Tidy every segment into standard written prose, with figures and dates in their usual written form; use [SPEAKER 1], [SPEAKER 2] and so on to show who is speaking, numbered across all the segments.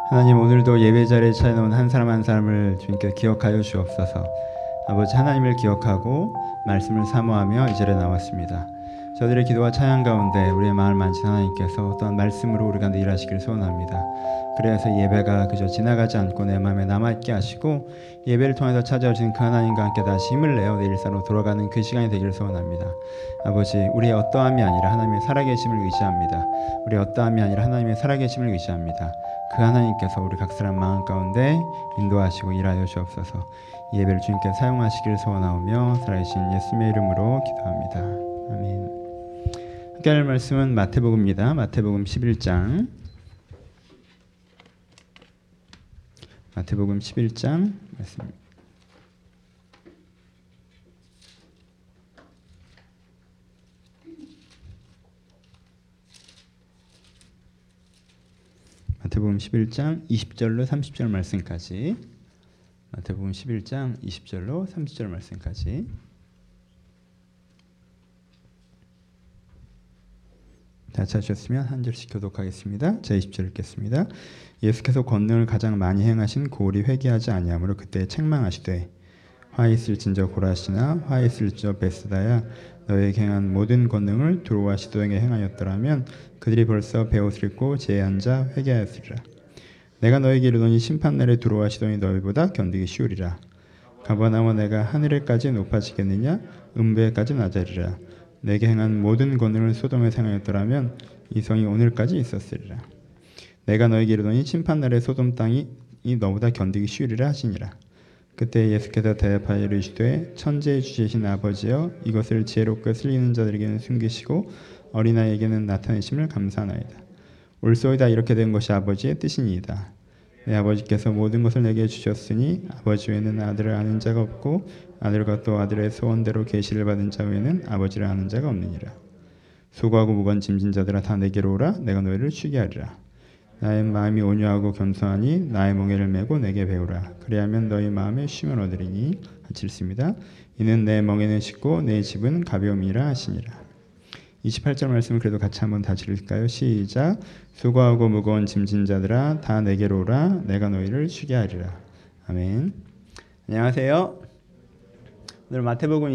[SPEAKER 1] 하나님, 오늘도 예배 자리에 찾아온 한 사람 한 사람을 주님께 기억하여 주옵소서. 아버지, 하나님을 기억하고 말씀을 사모하며 이 자리에 나왔습니다. 저들의 기도와 찬양 가운데 우리의 마음을 만진 하나님께서 어떤 말씀으로 우리 가운데 일하시기를 소원합니다. 그래서 예배가 그저 지나가지 않고 내 마음에 남아있게 하시고 예배를 통해서 찾아오신 그 하나님과 함께 다시 힘을 내어 내 일상으로 돌아가는 그 시간이 되기를 소원합니다. 아버지, 우리의 어떠함이 아니라 하나님의 살아계심을 의지합니다. 우리의 어떠함이 아니라 하나님의 살아계심을 의지합니다. 그 하나님께서 우리 각 사람 마음 가운데 인도하시고 일하여 주옵소서. 이 예배를 주님께 사용하시기를 소원하오며 살아계신 예수님의 이름으로 기도합니다. 아멘. 함께 할 말씀은 마태복음입니다. 마태복음 11장. 마태복음 11장 말씀입니다. 마태복음 11장 20절로 30절 말씀까지. 마태복음 11장 20절로 30절 말씀까지. 다 찾으셨으면 한 절씩 교독하겠습니다. 제 20절 읽겠습니다. 예수께서 권능을 가장 많이 행하신 고울이 회개하지 아니하므로 그때 책망하시되 화 있을진저 고라시나 화 있을진저 베스다야 너에게 행한 모든 권능을 두로와 시도에게 행하였더라면 그들이 벌써 베옷을 입고 제에 앉아 회개하였으리라. 내가 너에게 이르노니 심판날에 두로와 시돈이 너희보다 견디기 쉬우리라. 가버나움아 내가 하늘에까지 높아지겠느냐 음부에까지 낮아리라. 내게 행한 모든 권능을 소돔에 행하였더라면 이 성이 오늘까지 있었으리라. 내가 너에게 이르노니 심판날에 소돔 땅이 너보다 견디기 쉬우리라 하시니라. 그때 예수께서 대답하여 이르시되 천지의 주시신 아버지여 이것을 지혜롭게 슬리는 자들에게는 숨기시고 어린아이에게는 나타내심을 감사하나이다. 옳소이다. 이렇게 된 것이 아버지의 뜻이니이다. 내 아버지께서 모든 것을 내게 주셨으니 아버지 외에는 아들을 아는 자가 없고 아들과 또 아들의 소원대로 계시를 받은 자 외에는 아버지를 아는 자가 없느니라. 수고하고 무거운 짐진 자들아 다 내게로 오라. 내가 너희를 쉬게 하리라. 나의 마음이 온유하고 겸손하니 나의 멍에를 메고 내게 배우라. 그리하면 너희 마음에 쉼을 얻으리니. 같이 읽습니다. 이는 내 멍에는 쉽고 내 집은 가벼움이라 하시니라. 28절 말씀을 그래도 같이 한번 다시 읽을까요? 시작. 수고하고 무거운 짐진 자들아 다 내게로 오라. 내가 너희를 쉬게 하리라. 아멘. 안녕하세요. 오늘 마태복음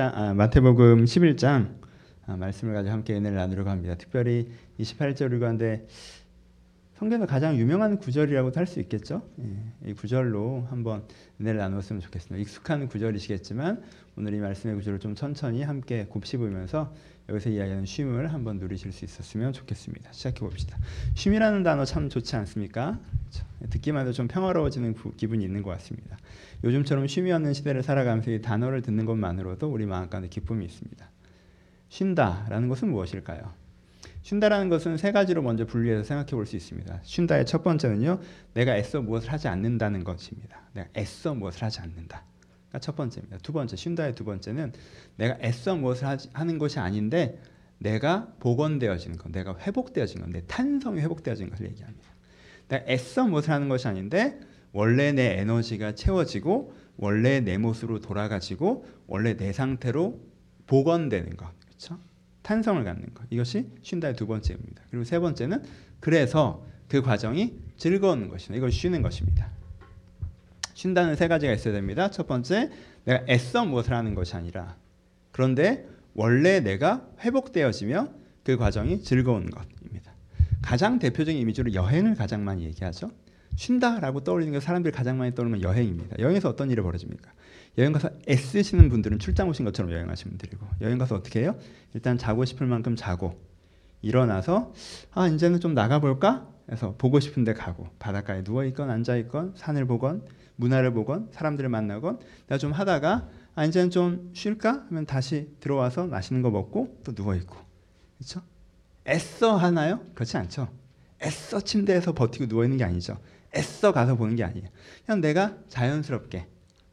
[SPEAKER 1] 11장 말씀을 가지고 함께 은혜를 나누려고 합니다. 특별히 28절을 가는데 성경에서 가장 유명한 구절이라고도 할 수 있겠죠. 이 구절로 한번 은혜를 나누었으면 좋겠습니다. 익숙한 구절이시겠지만 오늘 이 말씀의 구절을 좀 천천히 함께 곱씹으면서 여기서 이야기하는 쉼을 한번 누리실 수 있었으면 좋겠습니다. 시작해 봅시다. 쉼이라는 단어 참 좋지 않습니까? 그렇죠? 듣기만 해도 좀 평화로워지는 기분이 있는 것 같습니다. 요즘처럼 쉼이 없는 시대를 살아가면서 이 단어를 듣는 것만으로도 우리 마음 가운데 기쁨이 있습니다. 쉰다라는 것은 무엇일까요? 쉰다라는 것은 세 가지로 먼저 분리해서 생각해 볼 수 있습니다. 쉰다의 첫 번째는요, 내가 애써 무엇을 하지 않는다는 것입니다. 내가 애써 무엇을 하지 않는다. 가 첫 번째입니다. 두 번째, 쉰다의 두 번째는 내가 애써 무엇을 하는 것이 아닌데 내가 복원되어지는 것, 내가 회복되어지는 것, 내 탄성이 회복되어지는 것을 얘기합니다. 내가 애써 무엇을 하는 것이 아닌데 원래 내 에너지가 채워지고 원래 내 모습으로 돌아가지고 원래 내 상태로 복원되는 것, 그렇죠? 탄성을 갖는 것. 이것이 쉰다의 두 번째입니다. 그리고 세 번째는 그래서 그 과정이 즐거운 것이다. 이걸 쉬는 것입니다. 쉰다는 세 가지가 있어야 됩니다. 첫 번째, 내가 애써 무엇을 하는 것이 아니라 그런데 원래 내가 회복되어지며 그 과정이 즐거운 것입니다. 가장 대표적인 이미지로 여행을 가장 많이 얘기하죠. 쉰다라고 떠올리는 게 사람들이 가장 많이 떠오르는 여행입니다. 여행에서 어떤 일이 벌어집니까? 여행 가서 애쓰시는 분들은 출장 오신 것처럼 여행하시는 분들이고, 여행 가서 어떻게 해요? 일단 자고 싶을 만큼 자고 일어나서 이제는 좀 나가볼까? 해서 보고 싶은 데 가고 바닷가에 누워있건 앉아있건 산을 보건 문화를 보건 사람들을 만나건 내가 좀 하다가 이제는 좀 쉴까? 하면 다시 들어와서 맛있는 거 먹고 또 누워있고, 그렇죠? 애써 하나요? 그렇지 않죠. 애써 침대에서 버티고 누워있는 게 아니죠. 애써 가서 보는 게 아니에요. 그냥 내가 자연스럽게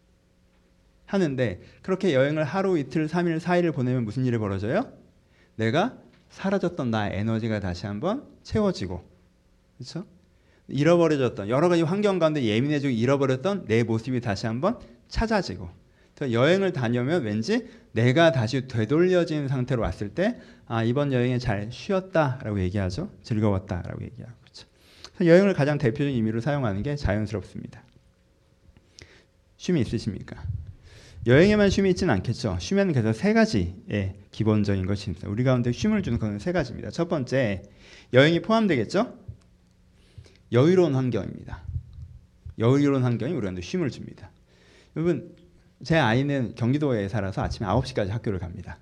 [SPEAKER 1] 하는데, 그렇게 여행을 하루 이틀 3일 4일을 보내면 무슨 일이 벌어져요? 내가 사라졌던 나의 에너지가 다시 한번 채워지고, 그렇죠? 잃어버려졌던 여러 가지 환경 가운데 예민해지고 잃어버렸던 내 모습이 다시 한번 찾아지고, 여행을 다녀면 왠지 내가 다시 되돌려진 상태로 왔을 때 이번 여행에 잘 쉬었다라고 얘기하죠. 즐거웠다라고 얘기하고, 그렇죠? 여행을 가장 대표적인 의미로 사용하는 게 자연스럽습니다. 쉼이 있으십니까? 여행에만 쉼이 있지는 않겠죠. 쉼에는 그래서 세 가지의 기본적인 것이 있습니다. 우리 가운데 쉼을 주는 것은 세 가지입니다. 첫 번째, 여행이 포함되겠죠. 여유로운 환경입니다. 여유로운 환경이 우리한테 쉼을 줍니다. 여러분, 제 아이는 경기도에 살아서 아침에 9시까지 학교를 갑니다.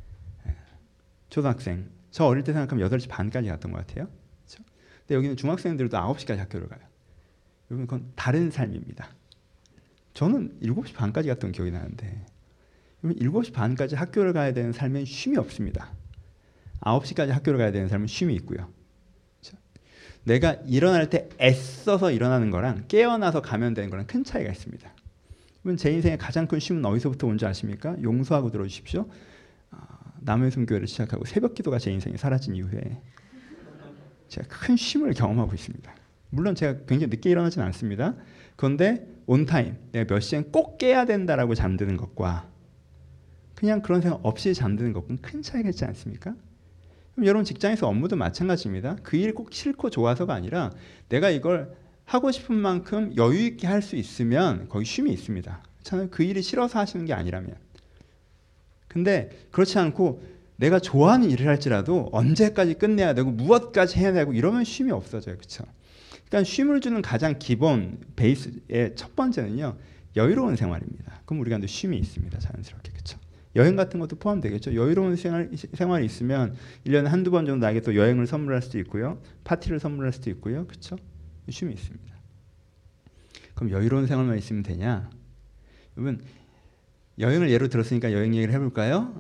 [SPEAKER 1] 초등학생. 저 어릴 때 생각하면 8시 반까지 갔던 것 같아요. 그렇죠? 근데 여기는 중학생들도 9시까지 학교를 가요. 여러분, 그건 다른 삶입니다. 저는 7시 반까지 갔던 기억이 나는데 7시 반까지 학교를 가야 되는 삶엔 쉼이 없습니다. 9시까지 학교를 가야 되는 삶은 쉼이 있고요. 그렇죠? 내가 일어날 때 애써서 일어나는 거랑 깨어나서 가면 되는 거랑 큰 차이가 있습니다. 제 인생의 가장 큰 쉼은 어디서부터 온 줄 아십니까? 용서하고 들어주십시오. 남의 순교회를 시작하고 새벽 기도가 제 인생에 사라진 이후에 제가 큰 쉼을 경험하고 있습니다. 물론 제가 굉장히 늦게 일어나지는 않습니다. 그런데 온타임, 내가 몇 시엔 꼭 깨야 된다라고 잠드는 것과 그냥 그런 생각 없이 잠드는 것과는 큰 차이가 있지 않습니까? 그럼 여러분 직장에서 업무도 마찬가지입니다. 그 일 꼭 싫고 좋아서가 아니라 내가 이걸 하고 싶은 만큼 여유 있게 할 수 있으면 거기 쉼이 있습니다. 저는 그 일이 싫어서 하시는 게 아니라면. 근데 그렇지 않고 내가 좋아하는 일을 할지라도 언제까지 끝내야 되고 무엇까지 해야 되고 이러면 쉼이 없어져요. 그렇죠? 그러니까 쉼을 주는 가장 기본 베이스의 첫 번째는요. 여유로운 생활입니다. 그럼 우리가 또 쉼이 있습니다. 자연스럽게. 그렇죠? 여행 같은 것도 포함되겠죠. 여유로운 생활이 있으면 1년에 한두 번 정도 나에게 또 여행을 선물할 수도 있고요. 파티를 선물할 수도 있고요. 그렇죠? 쉼이 있습니다. 그럼 여유로운 생활만 있으면 되냐? 여러분 여행을 예로 들었으니까 여행 얘기를 해볼까요?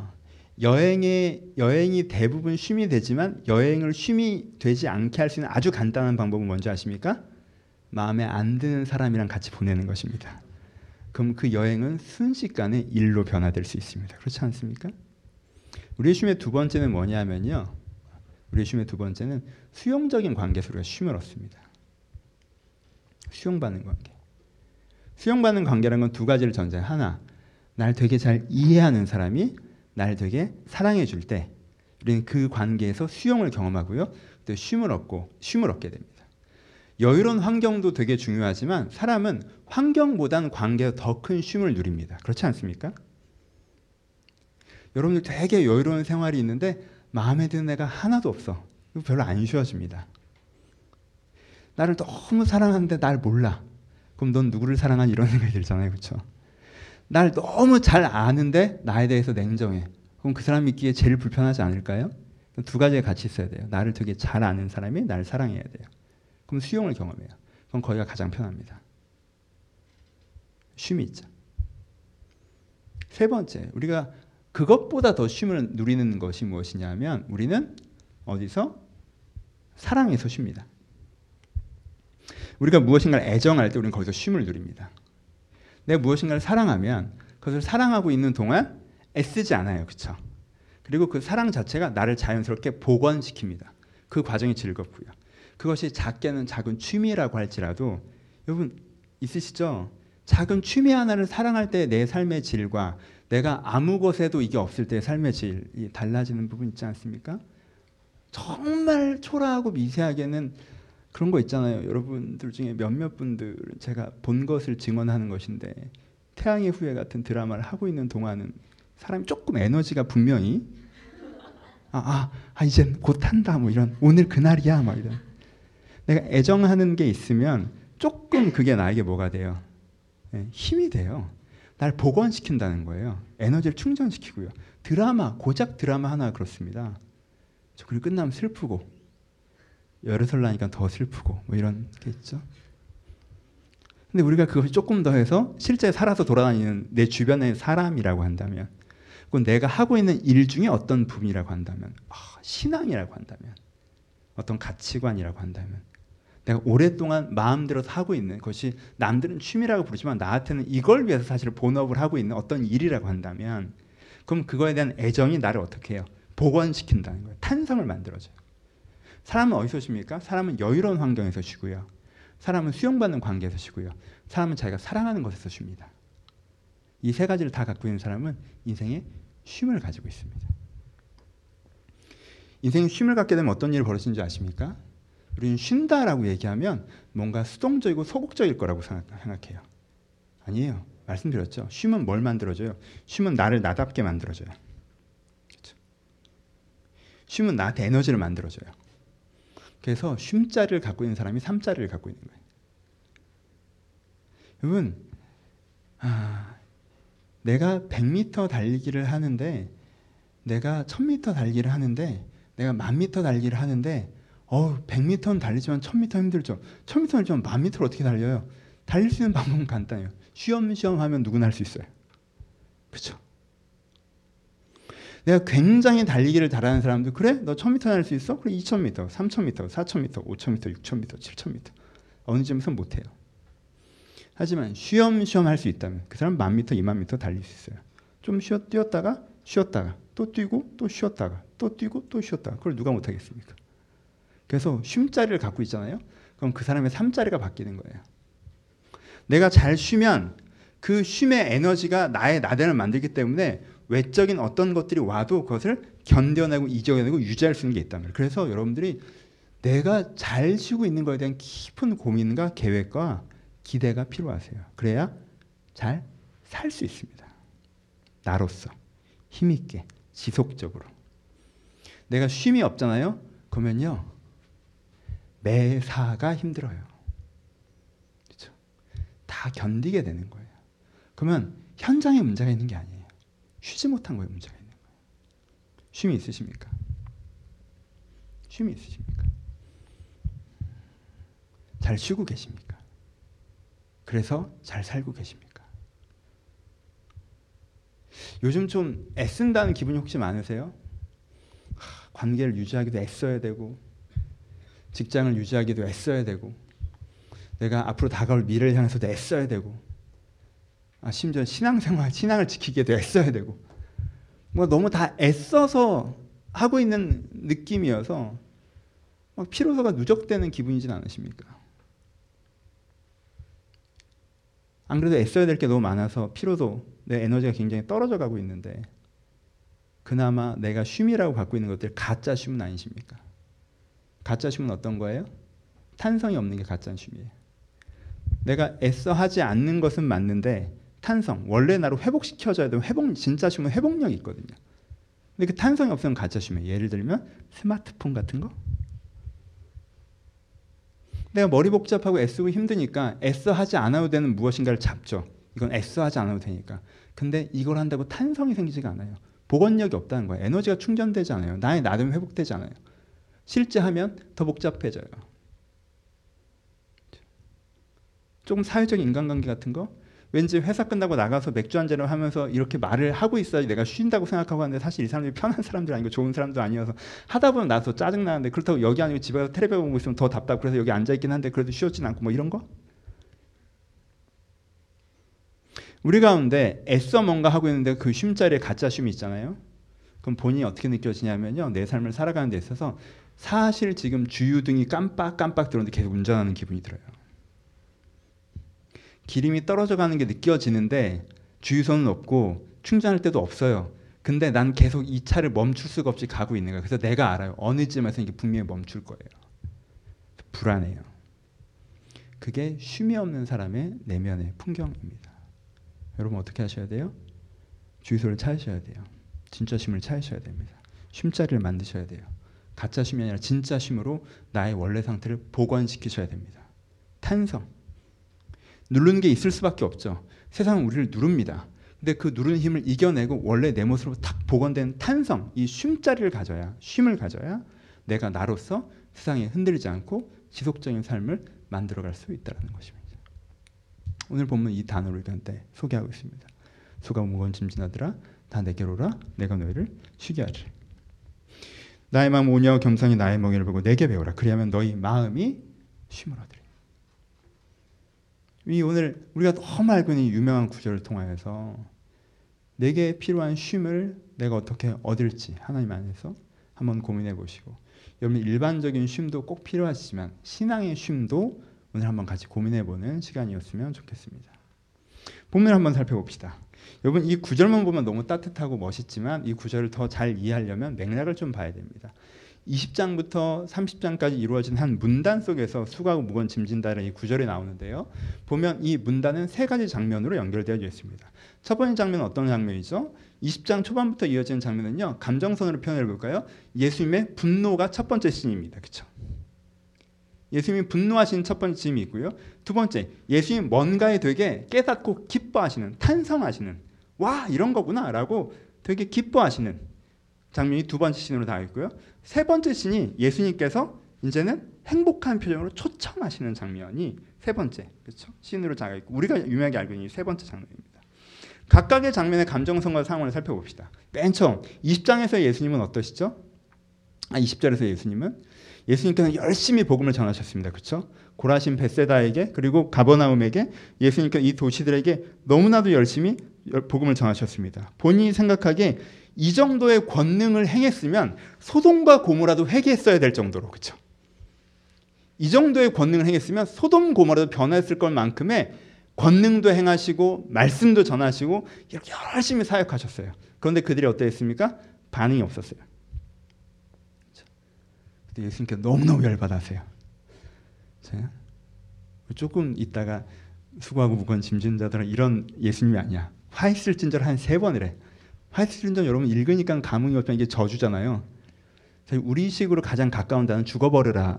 [SPEAKER 1] 여행이 대부분 쉼이 되지만 여행을 쉼이 되지 않게 할 수 있는 아주 간단한 방법은 뭔지 아십니까? 마음에 안 드는 사람이랑 같이 보내는 것입니다. 그럼 그 여행은 순식간에 일로 변화될 수 있습니다. 그렇지 않습니까? 우리의 쉼의 두 번째는 뭐냐면요. 우리의 쉼의 두 번째는 수용적인 관계에서 우리가 쉼을 얻습니다. 수용받는 관계. 수용받는 관계라는 건 두 가지를 전제해. 하나, 날 되게 잘 이해하는 사람이 날 되게 사랑해 줄 때 우리는 그 관계에서 수용을 경험하고요. 또 쉼을 얻게 됩니다. 여유로운 환경도 되게 중요하지만 사람은 환경보다는 관계에서 더 큰 쉼을 누립니다. 그렇지 않습니까? 여러분들 되게 여유로운 생활이 있는데 마음에 드는 애가 하나도 없어. 이거 별로 안 쉬워집니다. 나를 너무 사랑하는데 날 몰라. 그럼 넌 누구를 사랑하니 이런 생각이 들잖아요. 그렇죠? 날 너무 잘 아는데 나에 대해서 냉정해. 그럼 그 사람 믿기에 제일 불편하지 않을까요? 두 가지가 같이 있어야 돼요. 나를 되게 잘 아는 사람이 나를 사랑해야 돼요. 그럼 수용을 경험해요. 그럼 거기가 가장 편합니다. 쉼이 있죠. 세 번째, 우리가 그것보다 더 쉼을 누리는 것이 무엇이냐면 우리는 어디서? 사랑에서 쉽니다. 우리가 무엇인가를 애정할 때 우리는 거기서 쉼을 누립니다. 내가 무엇인가를 사랑하면 그것을 사랑하고 있는 동안 애쓰지 않아요. 그렇죠? 그리고 그 사랑 자체가 나를 자연스럽게 복원시킵니다. 그 과정이 즐겁고요. 그것이 작게는 작은 취미라고 할지라도 여러분 있으시죠? 작은 취미 하나를 사랑할 때 내 삶의 질과 내가 아무 것에도 이게 없을 때의 삶의 질이 달라지는 부분 있지 않습니까? 정말 초라하고 미세하게는 그런 거 있잖아요. 여러분들 중에 몇몇 분들은 제가 본 것을 증언하는 것인데 태양의 후예 같은 드라마를 하고 있는 동안은 사람이 조금 에너지가 분명히 이젠 곧 한다 뭐 이런 오늘 그날이야 뭐 이런 내가 애정하는 게 있으면 조금 그게 나에게 뭐가 돼요? 힘이 돼요. 날 복원시킨다는 거예요. 에너지를 충전시키고요. 고작 드라마 하나 그렇습니다. 그리고 끝나면 슬프고 열을 설라니까 더 슬프고 뭐 이런 게 있죠. 근데 우리가 그것이 조금 더 해서 실제 살아서 돌아다니는 내 주변의 사람이라고 한다면 그건 내가 하고 있는 일 중에 어떤 부분이라고 한다면 신앙이라고 한다면 어떤 가치관이라고 한다면 내가 오랫동안 마음대로 하고 있는 것이 남들은 취미라고 부르지만 나한테는 이걸 위해서 사실 본업을 하고 있는 어떤 일이라고 한다면 그럼 그거에 대한 애정이 나를 어떻게 해요? 복원시킨다는 거예요. 탄성을 만들어줘요. 사람은 어디서 쉽니까? 사람은 여유로운 환경에서 쉬고요. 사람은 수용받는 관계에서 쉬고요. 사람은 자기가 사랑하는 것에서 쉽니다. 이 세 가지를 다 갖고 있는 사람은 인생에 쉼을 가지고 있습니다. 인생에 쉼을 갖게 되면 어떤 일이 벌어지는지 아십니까? 우리는 쉰다라고 얘기하면 뭔가 수동적이고 소극적일 거라고 생각해요. 아니에요. 말씀드렸죠. 쉼은 뭘 만들어줘요? 쉼은 나를 나답게 만들어줘요. 그렇죠? 쉼은 나한테 에너지를 만들어줘요. 그래서 쉼자리를 갖고 있는 사람이 삶자리를 갖고 있는 거예요. 여러분, 내가 100m 달리기를 하는데, 내가 1000m 달리기를 하는데, 내가 10,000m 달리기를 하는데 100m는 달리지만 1000m 힘들죠. 1000m 달리지만 10,000m를 어떻게 달려요? 달릴 수 있는 방법은 간단해요. 쉬엄쉬엄 하면 누구나 할 수 있어요. 그렇죠? 내가 굉장히 달리기를 잘하는 사람도 그래? 너 1000m 달릴 수 있어? 그래 2000m, 3000m, 4000m, 5000m, 6000m, 7000m 어느 점에서 못해요. 하지만 쉬엄쉬엄 할 수 있다면 그 사람 10,000m, 20,000m 달릴 수 있어요. 좀 뛰었다가 쉬었다가 또 뛰고 또 쉬었다가 또 뛰고 또 쉬었다가 그걸 누가 못하겠습니까? 그래서 쉼자리를 갖고 있잖아요. 그럼 그 사람의 삶자리가 바뀌는 거예요. 내가 잘 쉬면 그 쉼의 에너지가 나의 나대를 만들기 때문에 외적인 어떤 것들이 와도 그것을 견뎌내고 이겨내고 유지할 수 있는 게 있단 말이에요. 그래서 여러분들이 내가 잘 쉬고 있는 것에 대한 깊은 고민과 계획과 기대가 필요하세요. 그래야 잘 살 수 있습니다. 나로서 힘있게 지속적으로. 내가 쉼이 없잖아요. 그러면요 매사가 힘들어요. 그렇죠? 다 견디게 되는 거예요. 그러면 현장에 문제가 있는 게 아니에요. 쉬지 못한 거에 문제가 있는 거예요. 쉼이 있으십니까? 쉼이 있으십니까? 잘 쉬고 계십니까? 그래서 잘 살고 계십니까? 요즘 좀 애쓴다는 기분이 혹시 많으세요? 관계를 유지하기도 애써야 되고 직장을 유지하기도 애써야 되고 내가 앞으로 다가올 미래를 향해서도 애써야 되고 심지어 신앙생활, 신앙을 지키기에도 애써야 되고 뭐 너무 다 애써서 하고 있는 느낌이어서 막 피로도가 누적되는 기분이진 않으십니까? 안 그래도 애써야 될 게 너무 많아서 피로도, 내 에너지가 굉장히 떨어져 가고 있는데 그나마 내가 쉼이라고 갖고 있는 것들 가짜 쉼은 아니십니까? 가짜 쉼은 어떤 거예요? 탄성이 없는 게 가짜 쉼이에요. 내가 애써 하지 않는 것은 맞는데 탄성, 원래 나로 회복시켜줘야 되면 진짜 쉼은 회복력이 있거든요. 근데 그 탄성이 없으면 가짜 쉼이에요. 예를 들면 스마트폰 같은 거? 내가 머리 복잡하고 애쓰고 힘드니까 애써 하지 않아도 되는 무엇인가를 잡죠. 이건 애써 하지 않아도 되니까. 근데 이걸 한다고 탄성이 생기지가 않아요. 복원력이 없다는 거예요. 에너지가 충전되지 않아요. 나의 나름 회복되지 않아요. 실제 하면 더 복잡해져요. 조금 사회적인 인간관계 같은 거? 왠지 회사 끝나고 나가서 맥주 한잔을 하면서 이렇게 말을 하고 있어야지 내가 쉰다고 생각하고 하는데 사실 이 사람들이 편한 사람들 아니고 좋은 사람도 아니어서 하다 보면 나서 짜증나는데 그렇다고 여기 아니고 집에 가서 텔레비전 보고 있으면 더 답답고 그래서 여기 앉아있긴 한데 그래도 쉬었진 않고 뭐 이런 거? 우리 가운데 애써 뭔가 하고 있는데 그 쉼자리에 가짜 쉼이 있잖아요. 그럼 본인이 어떻게 느껴지냐면요. 내 삶을 살아가는 데 있어서 사실 지금 주유등이 깜빡깜빡 들었는데 계속 운전하는 기분이 들어요. 기름이 떨어져 가는 게 느껴지는데 주유소는 없고 충전할 때도 없어요. 근데 난 계속 이 차를 멈출 수가 없이 가고 있는 거예요. 그래서 내가 알아요. 어느 쯤에서 이게 분명히 멈출 거예요. 불안해요. 그게 쉼이 없는 사람의 내면의 풍경입니다. 여러분 어떻게 하셔야 돼요? 주유소를 찾으셔야 돼요. 진짜 쉼을 찾으셔야 됩니다. 쉼자리를 만드셔야 돼요. 가짜 쉼이 아니라 진짜 쉼으로 나의 원래 상태를 복원시키셔야 됩니다. 탄성. 누르는 게 있을 수밖에 없죠. 세상은 우리를 누릅니다. 근데 그 누르는 힘을 이겨내고 원래 내 모습으로 탁 복원된 탄성, 이 쉼자리를 가져야, 쉼을 가져야 내가 나로서 세상에 흔들리지 않고 지속적인 삶을 만들어갈 수 있다는 것입니다. 오늘 본문 이 단어를 우리한테 소개하고 있습니다. 수가 무거운 짐 지나들아 다 내게로 오라 내가 너희를 쉬게 하리라. 나의 마음 온유하고 겸손히 나의 멍에를 보고 내게 배우라. 그리하면 너희 마음이 쉼을 얻으리라. 이 오늘 우리가 너무 알고 있는 유명한 구절을 통하여서 내게 필요한 쉼을 내가 어떻게 얻을지 하나님 안에서 한번 고민해 보시고 여러분 일반적인 쉼도 꼭 필요하시지만 신앙의 쉼도 오늘 한번 같이 고민해 보는 시간이었으면 좋겠습니다. 본문을 한번 살펴봅시다. 여러분 이 구절만 보면 너무 따뜻하고 멋있지만 이 구절을 더 잘 이해하려면 맥락을 좀 봐야 됩니다. 20장부터 30장까지 이루어진 한 문단 속에서 수고하고 무거운 짐 진다는 이 구절이 나오는데요. 보면 이 문단은 세 가지 장면으로 연결되어 있습니다. 첫 번째 장면은 어떤 장면이죠? 20장 초반부터 이어지는 장면은요. 감정선으로 표현해 볼까요? 예수님의 분노가 첫 번째 씬입니다. 그렇죠? 예수님이 분노하시는 첫 번째 씬이 있고요. 두 번째, 예수님 뭔가에 되게 깨닫고 기뻐하시는, 탄성하시는, 와 이런 거구나라고 되게 기뻐하시는 장면이 두 번째 씬으로 나와 있고요. 세 번째 씬이 예수님께서 이제는 행복한 표정으로 초청하시는 장면이 세 번째, 그렇죠? 씬으로 나와 있고 우리가 유명하게 알고 있는 세 번째 장면입니다. 각각의 장면의 감정선과 상황을 살펴봅시다. 맨 처음 20장에서 예수님은 어떠시죠? 20절에서 예수님께서는 열심히 복음을 전하셨습니다. 그렇죠? 고라신 벳세다에게 그리고 가버나움에게 예수님께서 이 도시들에게 너무나도 열심히 복음을 전하셨습니다. 본인이 생각하기에 이 정도의 권능을 행했으면 소돔과 고모라도 회개했어야 될 정도로, 그렇죠? 이 정도의 권능을 행했으면 소돔 고모라도 변했을 것 만큼의 권능도 행하시고 말씀도 전하시고 이렇게 열심히 사역하셨어요. 그런데 그들이 어땠습니까? 반응이 없었어요. 그때 예수님께서 너무너무 열받으세요. 조금 있다가 수고하고 무거운 짐진 자들은 이런 예수님이 아니야. 화 있을 진저를 한 3번을 해. 화 있을 진저 여러분 읽으니까 감흥이 없지만 이게 저주잖아요. 우리식으로 가장 가까운 단어는 죽어버려라.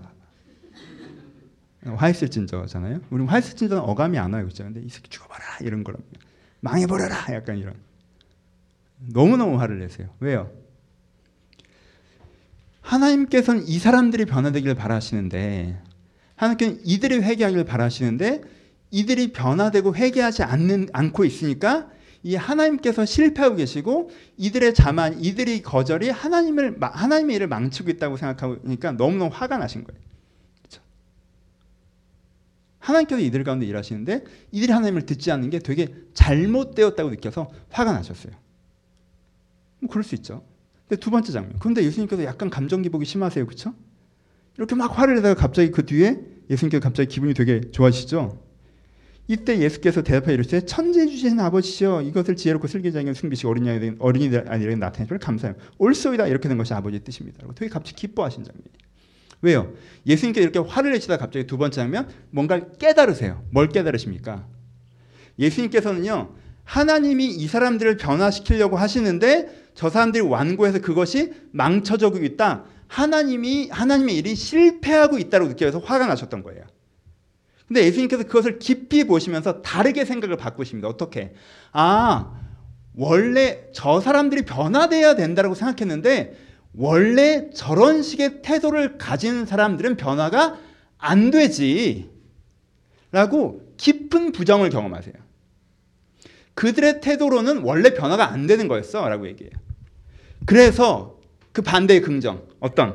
[SPEAKER 1] 화 있을 진저잖아요. 우리 화 있을 진저는 어감이 안 와요. 그렇죠? 근데 이 새끼 죽어봐라 이런 거라. 망해버려라 약간 이런. 너무너무 화를 내세요. 왜요? 하나님께서는 이 사람들이 변화되기를 바라시는데 하나님께서는 이들이 회개하기를 바라시는데 이들이 변화되고 회개하지 않고 있으니까 이 하나님께서 실패하고 계시고 이들의 자만, 이들이 거절이 하나님의 일을 망치고 있다고 생각하니까 너무너무 화가 나신 거예요. 그렇죠? 하나님께서 이들 가운데 일하시는데 이들이 하나님을 듣지 않는 게 되게 잘못되었다고 느껴서 화가 나셨어요. 그럴 수 있죠. 근데 두 번째 장면. 그런데 예수님께서 약간 감정 기복이 심하세요. 그렇죠? 이렇게 막 화를 내다가 갑자기 그 뒤에 예수님께서 갑자기 기분이 되게 좋아지시죠? 이때 예수께서 대답하여 이르시되 천지 주신 아버지시여 이것을 지혜롭고 슬기자에게 숨기시고 어린이들에게 나타내시면 감사해요. 옳소이다 이렇게 된 것이 아버지의 뜻입니다. 되게 갑자기 기뻐하신 장면이에요. 왜요? 예수님께서 이렇게 화를 내시다 갑자기 두 번째 장면 뭔가를 깨달으세요. 뭘 깨달으십니까? 예수님께서는요. 하나님이 이 사람들을 변화시키려고 하시는데 저 사람들이 완고해서 그것이 망쳐지고 있다. 하나님의 일이 실패하고 있다고 느껴서 화가 나셨던 거예요. 근데 예수님께서 그것을 깊이 보시면서 다르게 생각을 바꾸십니다. 어떻게? 원래 저 사람들이 변화돼야 된다고 생각했는데 원래 저런 식의 태도를 가진 사람들은 변화가 안 되지 라고 깊은 부정을 경험하세요. 그들의 태도로는 원래 변화가 안 되는 거였어 라고 얘기해요. 그래서 그 반대의 긍정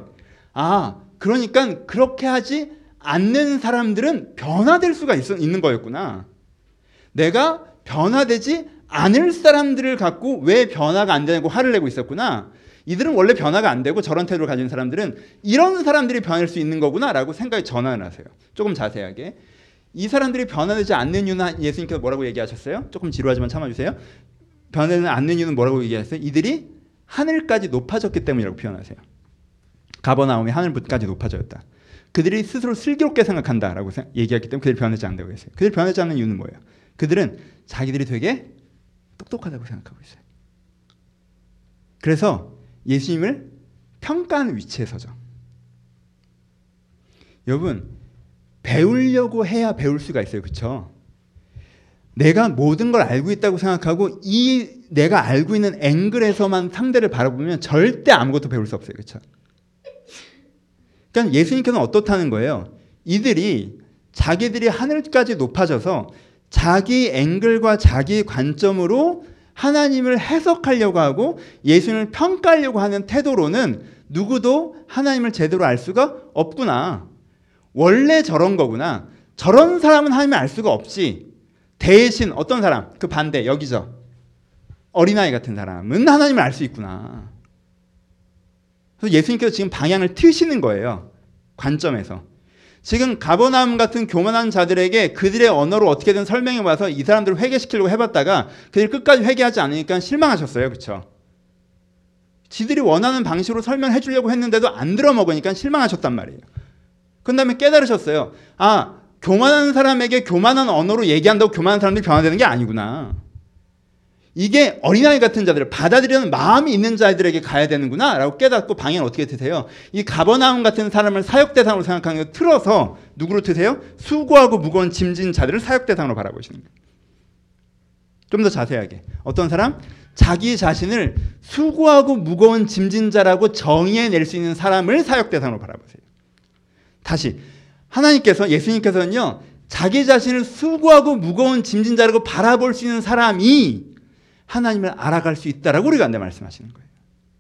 [SPEAKER 1] 그러니까 그렇게 하지 않는 사람들은 변화될 수가 있는 거였구나. 내가 변화되지 않을 사람들을 갖고 왜 변화가 안 되냐고 화를 내고 있었구나. 이들은 원래 변화가 안 되고 저런 태도를 가진 사람들은 이런 사람들이 변할 수 있는 거구나 라고 생각이 전환을 하세요. 조금 자세하게. 이 사람들이 변화되지 않는 이유는 예수님께서 뭐라고 얘기하셨어요? 조금 지루하지만 참아주세요. 변화되지 않는 이유는 뭐라고 얘기하셨어요? 이들이 하늘까지 높아졌기 때문이라고 표현하세요. 가버나움이 하늘까지 높아졌다. 그들이 스스로 슬기롭게 생각한다라고 얘기했기 때문에 그들이 변하지 않는다고 했어요. 그들이 변하지 않는 이유는 뭐예요? 그들은 자기들이 되게 똑똑하다고 생각하고 있어요. 그래서 예수님을 평가하는 위치에 서죠. 여러분, 배우려고 해야 배울 수가 있어요. 그렇죠? 내가 모든 걸 알고 있다고 생각하고 내가 알고 있는 앵글에서만 상대를 바라보면 절대 아무것도 배울 수 없어요. 그렇죠? 그러니까 예수님께서는 어떻다는 거예요? 이들이 자기들이 하늘까지 높아져서 자기 앵글과 자기 관점으로 하나님을 해석하려고 하고 예수님을 평가하려고 하는 태도로는 누구도 하나님을 제대로 알 수가 없구나. 원래 저런 거구나. 저런 사람은 하나님을 알 수가 없지. 대신 어떤 사람? 그 반대 여기죠. 어린아이 같은 사람은 하나님을 알 수 있구나. 그래서 예수님께서 지금 방향을 트시는 거예요. 관점에서. 지금 가버나움 같은 교만한 자들에게 그들의 언어로 어떻게든 설명해 와서 이 사람들을 회개시키려고 해봤다가 그들이 끝까지 회개하지 않으니까 실망하셨어요. 그렇죠? 지들이 원하는 방식으로 설명해 주려고 했는데도 안 들어먹으니까 실망하셨단 말이에요. 그 다음에 깨달으셨어요. 아, 교만한 사람에게 교만한 언어로 얘기한다고 교만한 사람들이 변화되는 게 아니구나. 이게 어린아이 같은 자들, 받아들이는 마음이 있는 자들에게 가야 되는구나 라고 깨닫고 방향을 어떻게 트세요? 이 가버나움 같은 사람을 사역 대상으로 생각하는 걸 틀어서 누구로 트세요? 수고하고 무거운 짐진 자들을 사역 대상으로 바라보시는 거예요. 좀 더 자세하게. 어떤 사람? 자기 자신을 수고하고 무거운 짐진 자라고 정의해낼 수 있는 사람을 사역 대상으로 바라보세요. 다시 하나님께서, 예수님께서는요, 자기 자신을 수고하고 무거운 짐진 자라고 바라볼 수 있는 사람이 하나님을 알아갈 수 있다라고 우리가 안돼 말씀하시는 거예요.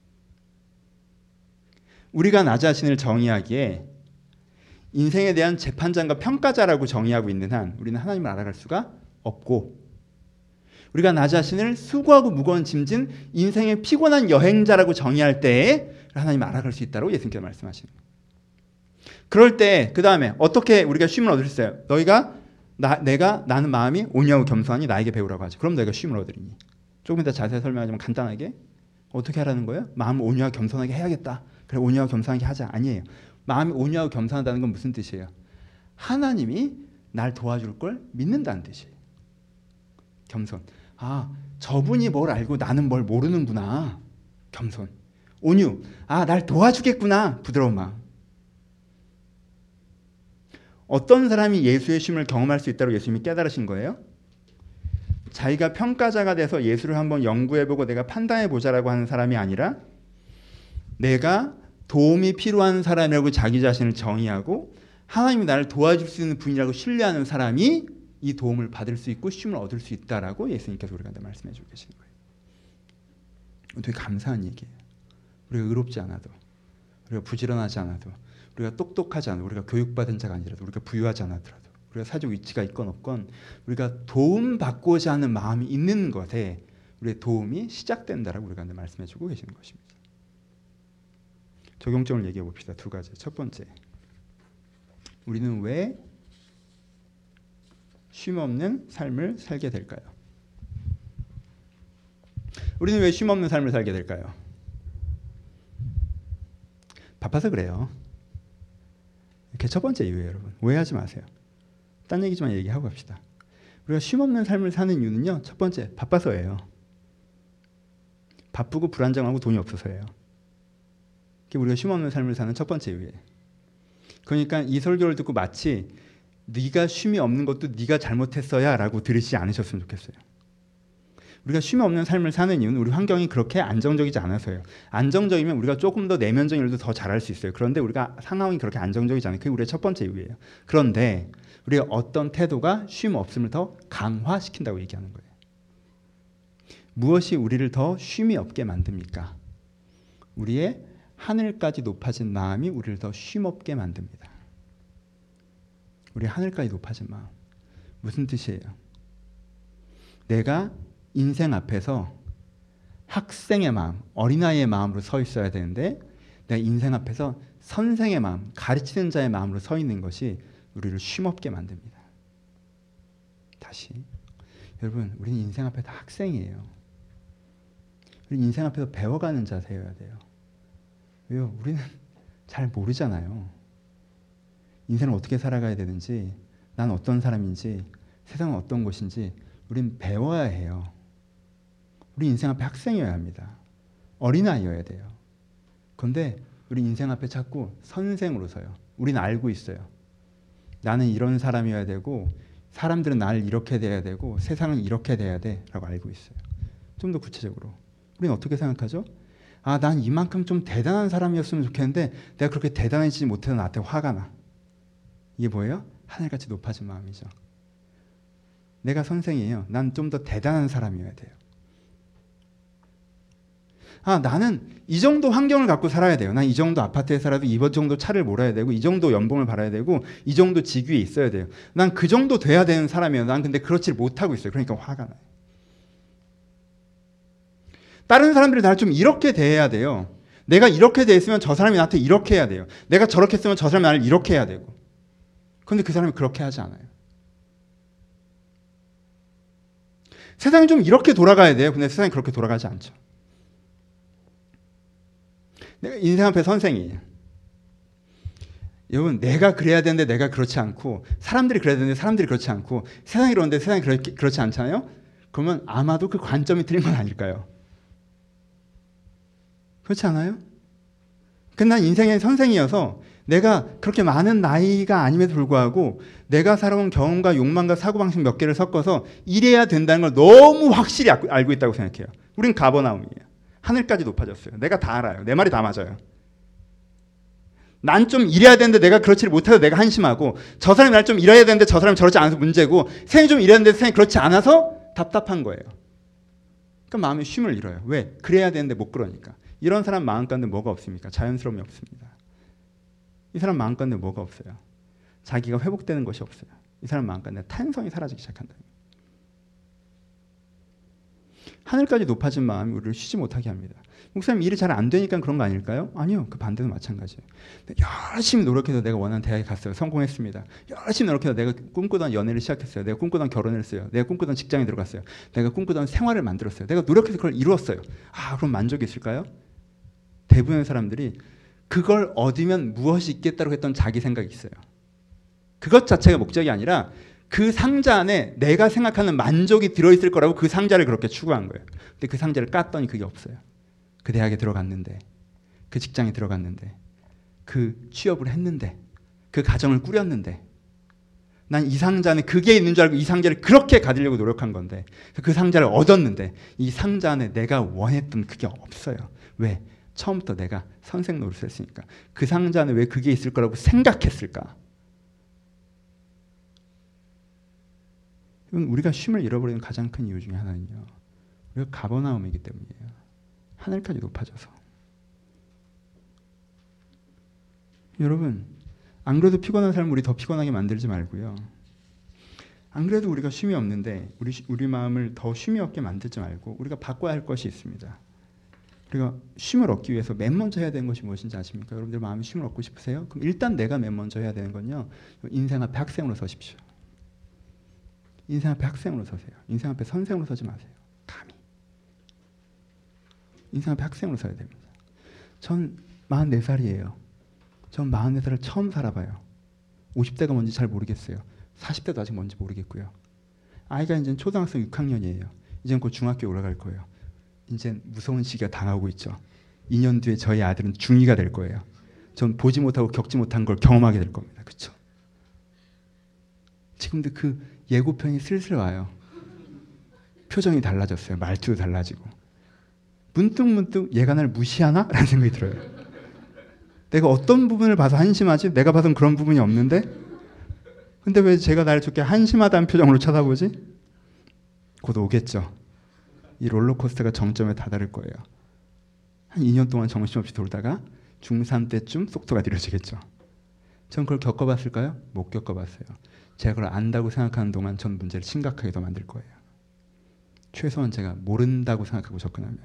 [SPEAKER 1] 우리가 나 자신을 정의하기에 인생에 대한 재판장과 평가자라고 정의하고 있는 한 우리는 하나님을 알아갈 수가 없고, 우리가 나 자신을 수고하고 무거운 짐진 인생의 피곤한 여행자라고 정의할 때에 하나님을 알아갈 수 있다고 예수님께서 말씀하시는 거예요. 그럴 때 그 다음에 어떻게 우리가 쉼을 얻을 수 있어요? 나는 마음이 온유하고 겸손하니 나에게 배우라고 하지. 그럼 너희가 쉼을 얻으리니. 조금 이따 자세히 설명하지만 간단하게 어떻게 하라는 거예요? 마음을 온유하고 겸손하게 해야겠다. 그래, 온유하고 겸손하게 하자. 아니에요. 마음이 온유하고 겸손하다는 건 무슨 뜻이에요? 하나님이 날 도와줄 걸 믿는다는 뜻이에요. 겸손. 아, 저분이 뭘 알고 나는 뭘 모르는구나. 겸손. 온유. 아, 날 도와주겠구나. 부드러운 마음. 어떤 사람이 예수의 쉼을 경험할 수 있다고 예수님이 깨달으신 거예요? 자기가 평가자가 돼서 예수를 한번 연구해보고 내가 판단해보자라고 하는 사람이 아니라 내가 도움이 필요한 사람이라고 자기 자신을 정의하고 하나님이 나를 도와줄 수 있는 분이라고 신뢰하는 사람이 이 도움을 받을 수 있고 쉼을 얻을 수 있다라고 예수님께서 우리한테 말씀해주고 계시는 거예요. 되게 감사한 얘기예요. 우리가 의롭지 않아도, 우리가 부지런하지 않아도, 우리가 똑똑하지 않아도, 우리가 교육받은 자가 아니라도, 우리가 부유하지 않았더라도, 우리가 사회적 위치가 있건 없건 우리가 도움받고자 하는 마음이 있는 것에 우리의 도움이 시작된다라고 우리가 말씀해주고 계시는 것입니다. 적용점을 얘기해 봅시다. 두 가지. 첫 번째, 우리는 왜 쉼 없는 삶을 살게 될까요? 우리는 왜 쉼 없는 삶을 살게 될까요? 바빠서 그래요. 이렇게 첫 번째 이유예요, 여러분. 오해하지 마세요. 딴 얘기지만 얘기하고 갑시다. 우리가 쉼 없는 삶을 사는 이유는요, 첫 번째, 바빠서예요. 바쁘고 불안정하고 돈이 없어서예요. 그게 우리가 쉼 없는 삶을 사는 첫 번째 이유예요. 그러니까 이 설교를 듣고 마치 네가 쉼이 없는 것도 네가 잘못했어야 라고 들으시지 않으셨으면 좋겠어요. 우리가 쉼이 없는 삶을 사는 이유는 우리 환경이 그렇게 안정적이지 않아서예요. 안정적이면 우리가 조금 더 내면적인 일도 더 잘할 수 있어요. 그런데 우리가 상황이 그렇게 안정적이지 않아요. 그게 우리의 첫 번째 이유예요. 그런데 우리가 어떤 태도가 쉼 없음을 더 강화시킨다고 얘기하는 거예요. 무엇이 우리를 더 쉼이 없게 만듭니까? 우리의 하늘까지 높아진 마음이 우리를 더 쉼 없게 만듭니다. 우리 하늘까지 높아진 마음. 무슨 뜻이에요? 내가 인생 앞에서 학생의 마음, 어린아이의 마음으로 서 있어야 되는데 내가 인생 앞에서 선생의 마음, 가르치는 자의 마음으로 서 있는 것이 우리를 쉼없게 만듭니다. 다시, 여러분, 우리는 인생 앞에 다 학생이에요. 우리 인생 앞에서 배워가는 자 되어야 돼요. 왜요? 우리는 잘 모르잖아요. 인생을 어떻게 살아가야 되는지, 난 어떤 사람인지, 세상은 어떤 곳인지 우린 배워야 해요. 우리 인생 앞에 학생이어야 합니다. 어린아이여야 돼요. 그런데 우리 인생 앞에 자꾸 선생으로 서요. 우리는 알고 있어요. 나는 이런 사람이어야 되고 사람들은 나를 이렇게 돼야 되고 세상은 이렇게 돼야 돼 라고 알고 있어요. 좀 더 구체적으로 우리는 어떻게 생각하죠? 아, 난 이만큼 좀 대단한 사람이었으면 좋겠는데 내가 그렇게 대단해지지 못해서 나한테 화가 나. 이게 뭐예요? 하늘같이 높아진 마음이죠. 내가 선생이에요. 난 좀 더 대단한 사람이어야 돼요. 아, 나는 이 정도 환경을 갖고 살아야 돼요. 난 이 정도 아파트에 살아도 이 정도 차를 몰아야 되고 이 정도 연봉을 받아야 되고 이 정도 직위에 있어야 돼요. 난 그 정도 돼야 되는 사람이에요. 난 근데 그렇지 못하고 있어요. 그러니까 화가 나요. 다른 사람들이 나를 좀 이렇게 대해야 돼요. 내가 이렇게 대했으면 저 사람이 나한테 이렇게 해야 돼요. 내가 저렇게 했으면 저 사람이 나를 이렇게 해야 되고. 그런데 그 사람이 그렇게 하지 않아요. 세상이 좀 이렇게 돌아가야 돼요. 근데 세상이 그렇게 돌아가지 않죠. 내가 인생 앞에 선생이에요. 여러분, 내가 그래야 되는데 내가 그렇지 않고, 사람들이 그래야 되는데 사람들이 그렇지 않고, 세상이 그러는데 세상이 그렇지 않잖아요? 그러면 아마도 그 관점이 틀린 건 아닐까요? 그렇지 않아요? 근데 난 인생의 선생이어서 내가 그렇게 많은 나이가 아님에도 불구하고 내가 살아온 경험과 욕망과 사고방식 몇 개를 섞어서 이래야 된다는 걸 너무 확실히 알고 있다고 생각해요. 우린 가버나움이에요. 하늘까지 높아졌어요. 내가 다 알아요. 내 말이 다 맞아요. 난 좀 이래야 되는데 내가 그렇지 못해서 내가 한심하고, 저 사람이 날 좀 이래야 되는데 저 사람이 저렇지 않아서 문제고, 세상이 좀 이래야 되는데 세상이 그렇지 않아서 답답한 거예요. 그러니까 마음에 쉼을 잃어요. 왜? 그래야 되는데 못 그러니까. 이런 사람 마음 가운데 뭐가 없습니까? 자연스러움이 없습니다. 이 사람 마음 가운데 뭐가 없어요? 자기가 회복되는 것이 없어요. 이 사람 마음 가운데 탄성이 사라지기 시작한다. 하늘까지 높아진 마음이 우리를 쉬지 못하게 합니다. 목사님, 일이 잘 안 되니까 그런 거 아닐까요? 아니요. 그 반대도 마찬가지예요. 열심히 노력해서 내가 원하는 대학에 갔어요. 성공했습니다. 열심히 노력해서 내가 꿈꾸던 연애를 시작했어요. 내가 꿈꾸던 결혼을 했어요. 내가 꿈꾸던 직장에 들어갔어요. 내가 꿈꾸던 생활을 만들었어요. 내가 노력해서 그걸 이루었어요. 그럼 만족이 있을까요? 대부분의 사람들이 그걸 얻으면 무엇이 있겠다고 했던 자기 생각이 있어요. 그것 자체가 목적이 아니라 그 상자 안에 내가 생각하는 만족이 들어있을 거라고 그 상자를 그렇게 추구한 거예요. 근데 그 상자를 깠더니 그게 없어요. 그 대학에 들어갔는데, 그 직장에 들어갔는데, 그 취업을 했는데, 그 가정을 꾸렸는데, 난 이 상자 안에 그게 있는 줄 알고 이 상자를 그렇게 가지려고 노력한 건데, 그 상자를 얻었는데 이 상자 안에 내가 원했던 그게 없어요. 왜? 처음부터 내가 선생 노릇을 했으니까. 그 상자 안에 왜 그게 있을 거라고 생각했을까? 우리가 쉼을 잃어버리는 가장 큰 이유 중에 하나는요, 우리가 가버나움이기 때문이에요. 하늘까지 높아져서. 여러분, 안 그래도 피곤한 삶을 우리 더 피곤하게 만들지 말고요. 안 그래도 우리가 쉼이 없는데 우리 마음을 더 쉼이 없게 만들지 말고 우리가 바꿔야 할 것이 있습니다. 우리가 쉼을 얻기 위해서 맨 먼저 해야 되는 것이 무엇인지 아십니까? 여러분들 마음에 쉼을 얻고 싶으세요? 그럼 일단 내가 맨 먼저 해야 되는 건요, 인생 앞에 학생으로 서십시오. 인생 앞에 학생으로 서세요. 인생 앞에 선생으로 서지 마세요. 감히. 인생 앞에 학생으로 서야 됩니다. 전 44살이에요. 전 44살을 처음 살아봐요. 50대가 뭔지 잘 모르겠어요. 40대도 아직 뭔지 모르겠고요. 아이가 이제 초등학생 6학년이에요. 이제는 곧 중학교에 올라갈 거예요. 이제 무서운 시기가 당하고 있죠. 2년 뒤에 저희 아들은 중2가 될 거예요. 전 보지 못하고 겪지 못한 걸 경험하게 될 겁니다. 그렇죠? 지금도 그 예고편이 슬슬 와요. 표정이 달라졌어요. 말투도 달라지고. 문득 얘가 날 무시하나? 라는 생각이 들어요. 내가 어떤 부분을 봐서 한심하지? 내가 봐선 그런 부분이 없는데? 근데 왜 제가 나를 저렇게 한심하다는 표정으로 쳐다보지? 곧 오겠죠. 이 롤러코스터가 정점에 다다를 거예요. 한 2년 동안 정신없이 돌다가 중3 때쯤 속도가 느려지겠죠. 전 그걸 겪어봤을까요? 못 겪어봤어요. 제가 그걸 안다고 생각하는 동안 전 문제를 심각하게 더 만들 거예요. 최소한 제가 모른다고 생각하고 접근하면,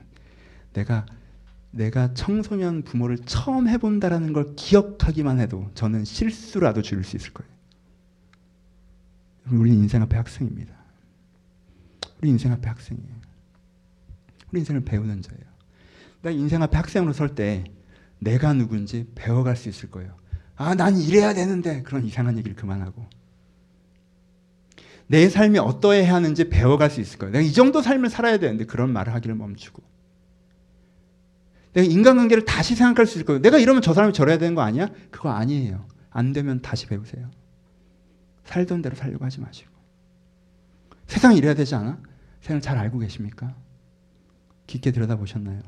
[SPEAKER 1] 내가 청소년 부모를 처음 해본다라는 걸 기억하기만 해도 저는 실수라도 줄일 수 있을 거예요. 우리 인생 앞에 학생입니다. 우리 인생 앞에 학생이에요. 우리 인생을 배우는 자예요. 내가 인생 앞에 학생으로 설 때 내가 누군지 배워갈 수 있을 거예요. 난 이래야 되는데, 그런 이상한 얘기를 그만하고 내 삶이 어떠해야 하는지 배워갈 수 있을 거예요. 내가 이 정도 삶을 살아야 되는데 그런 말을 하기를 멈추고, 내가 인간관계를 다시 생각할 수 있을 거예요. 내가 이러면 저 사람이 저래야 되는 거 아니야? 그거 아니에요. 안 되면 다시 배우세요. 살던 대로 살려고 하지 마시고. 세상이 이래야 되지 않아? 세상을 잘 알고 계십니까? 깊게 들여다보셨나요?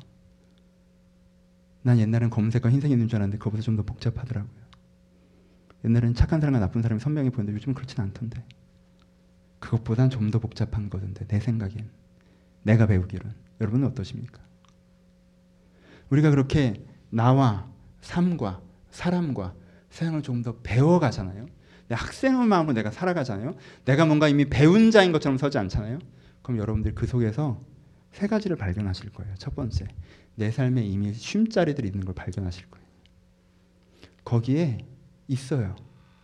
[SPEAKER 1] 난 옛날엔 검은색과 흰색이 있는 줄 알았는데 그거보다 좀 더 복잡하더라고요. 옛날에는 착한 사람과 나쁜 사람이 선명해 보였는데 요즘은 그렇진 않던데. 그것보단 좀 더 복잡한 거던데, 내 생각엔. 내가 배우기로는. 여러분은 어떠십니까? 우리가 그렇게 나와 삶과 사람과 세상을 좀 더 배워가잖아요. 학생의 마음으로 내가 살아가잖아요. 내가 뭔가 이미 배운 자인 것처럼 서지 않잖아요. 그럼 여러분들 그 속에서 세 가지를 발견하실 거예요. 첫 번째, 내 삶에 이미 쉼자리들이 있는 걸 발견하실 거예요. 거기에 있어요.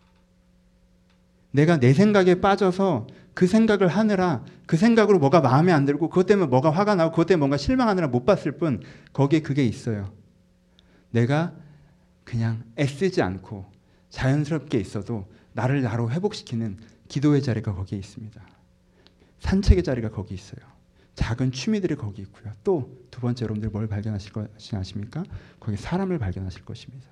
[SPEAKER 1] 내가 내 생각에 빠져서 그 생각을 하느라, 그 생각으로 뭐가 마음에 안 들고 그것 때문에 뭐가 화가 나고 그것 때문에 뭔가 실망하느라 못 봤을 뿐, 거기에 그게 있어요. 내가 그냥 애쓰지 않고 자연스럽게 있어도 나를 나로 회복시키는 기도의 자리가 거기에 있습니다. 산책의 자리가 거기 있어요. 작은 취미들이 거기 있고요. 또 두 번째 여러분들 뭘 발견하실 것이 아십니까? 거기 사람을 발견하실 것입니다.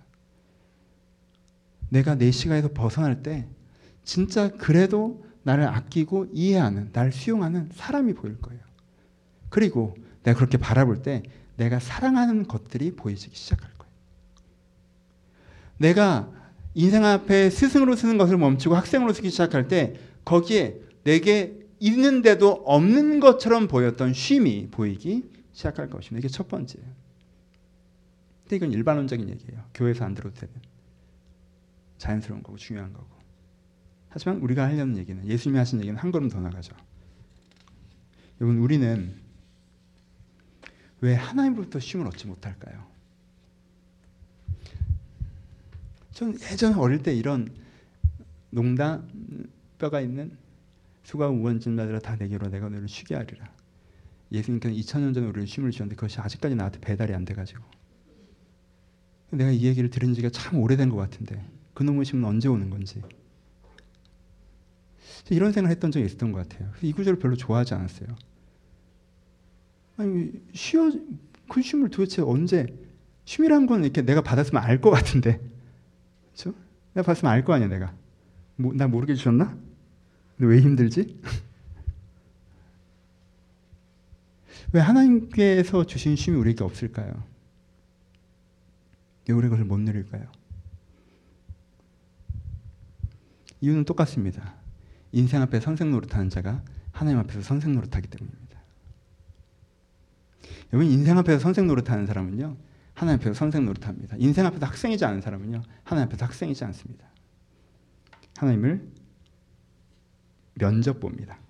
[SPEAKER 1] 내가 내 시간에서 벗어날 때 진짜 그래도 나를 아끼고 이해하는, 나를 수용하는 사람이 보일 거예요. 그리고 내가 그렇게 바라볼 때 내가 사랑하는 것들이 보이기 시작할 거예요. 내가 인생 앞에 스승으로 쓰는 것을 멈추고 학생으로 쓰기 시작할 때 거기에 내게 있는데도 없는 것처럼 보였던 쉼이 보이기 시작할 것입니다. 이게 첫 번째예요. 근데 이건 일반론적인 얘기예요. 교회에서 안 들어도 되는 자연스러운 거고 중요한 거고. 하지만 우리가 하려는 얘기는, 예수님이 하신 얘기는 한 걸음 더 나가죠. 여러분, 우리는 왜 하나님으로부터 쉼을 얻지 못할까요? 저는 예전에 어릴 때 이런 농담, 뼈가 있는 수가 우원진자들아 다 내게로 내가 너를 쉬게 하리라. 예수님께서 2000년 전에 우리를 쉼을 주셨는데 그것이 아직까지 나한테 배달이 안 돼가지고 내가 이 얘기를 들은 지가 참 오래된 것 같은데 그 놈의 쉼은 언제 오는 건지 이런 생각을 했던 적이 있었던 것 같아요. 이 구절을 별로 좋아하지 않았어요. 아니, 그 쉼을 도대체 언제, 쉼이란 건 이렇게 내가 받았으면 알 것 같은데, 그렇죠? 내가 받았으면 알 거 아니야, 내가. 나 모르게 주셨나? 근데 왜 힘들지? 왜 하나님께서 주신 쉼이 우리에게 없을까요? 왜 우리가 그걸 못 누릴까요? 이유는 똑같습니다. 인생 앞에 선생 노릇하는 자가 하나님 앞에서 선생 노릇하기 때문입니다. 여러분, 인생 앞에서 선생 노릇하는 사람은요, 하나님 앞에서 선생 노릇합니다. 인생 앞에서 학생이지 않은 사람은요, 하나님 앞에서 학생이지 않습니다. 하나님을 면접 봅니다.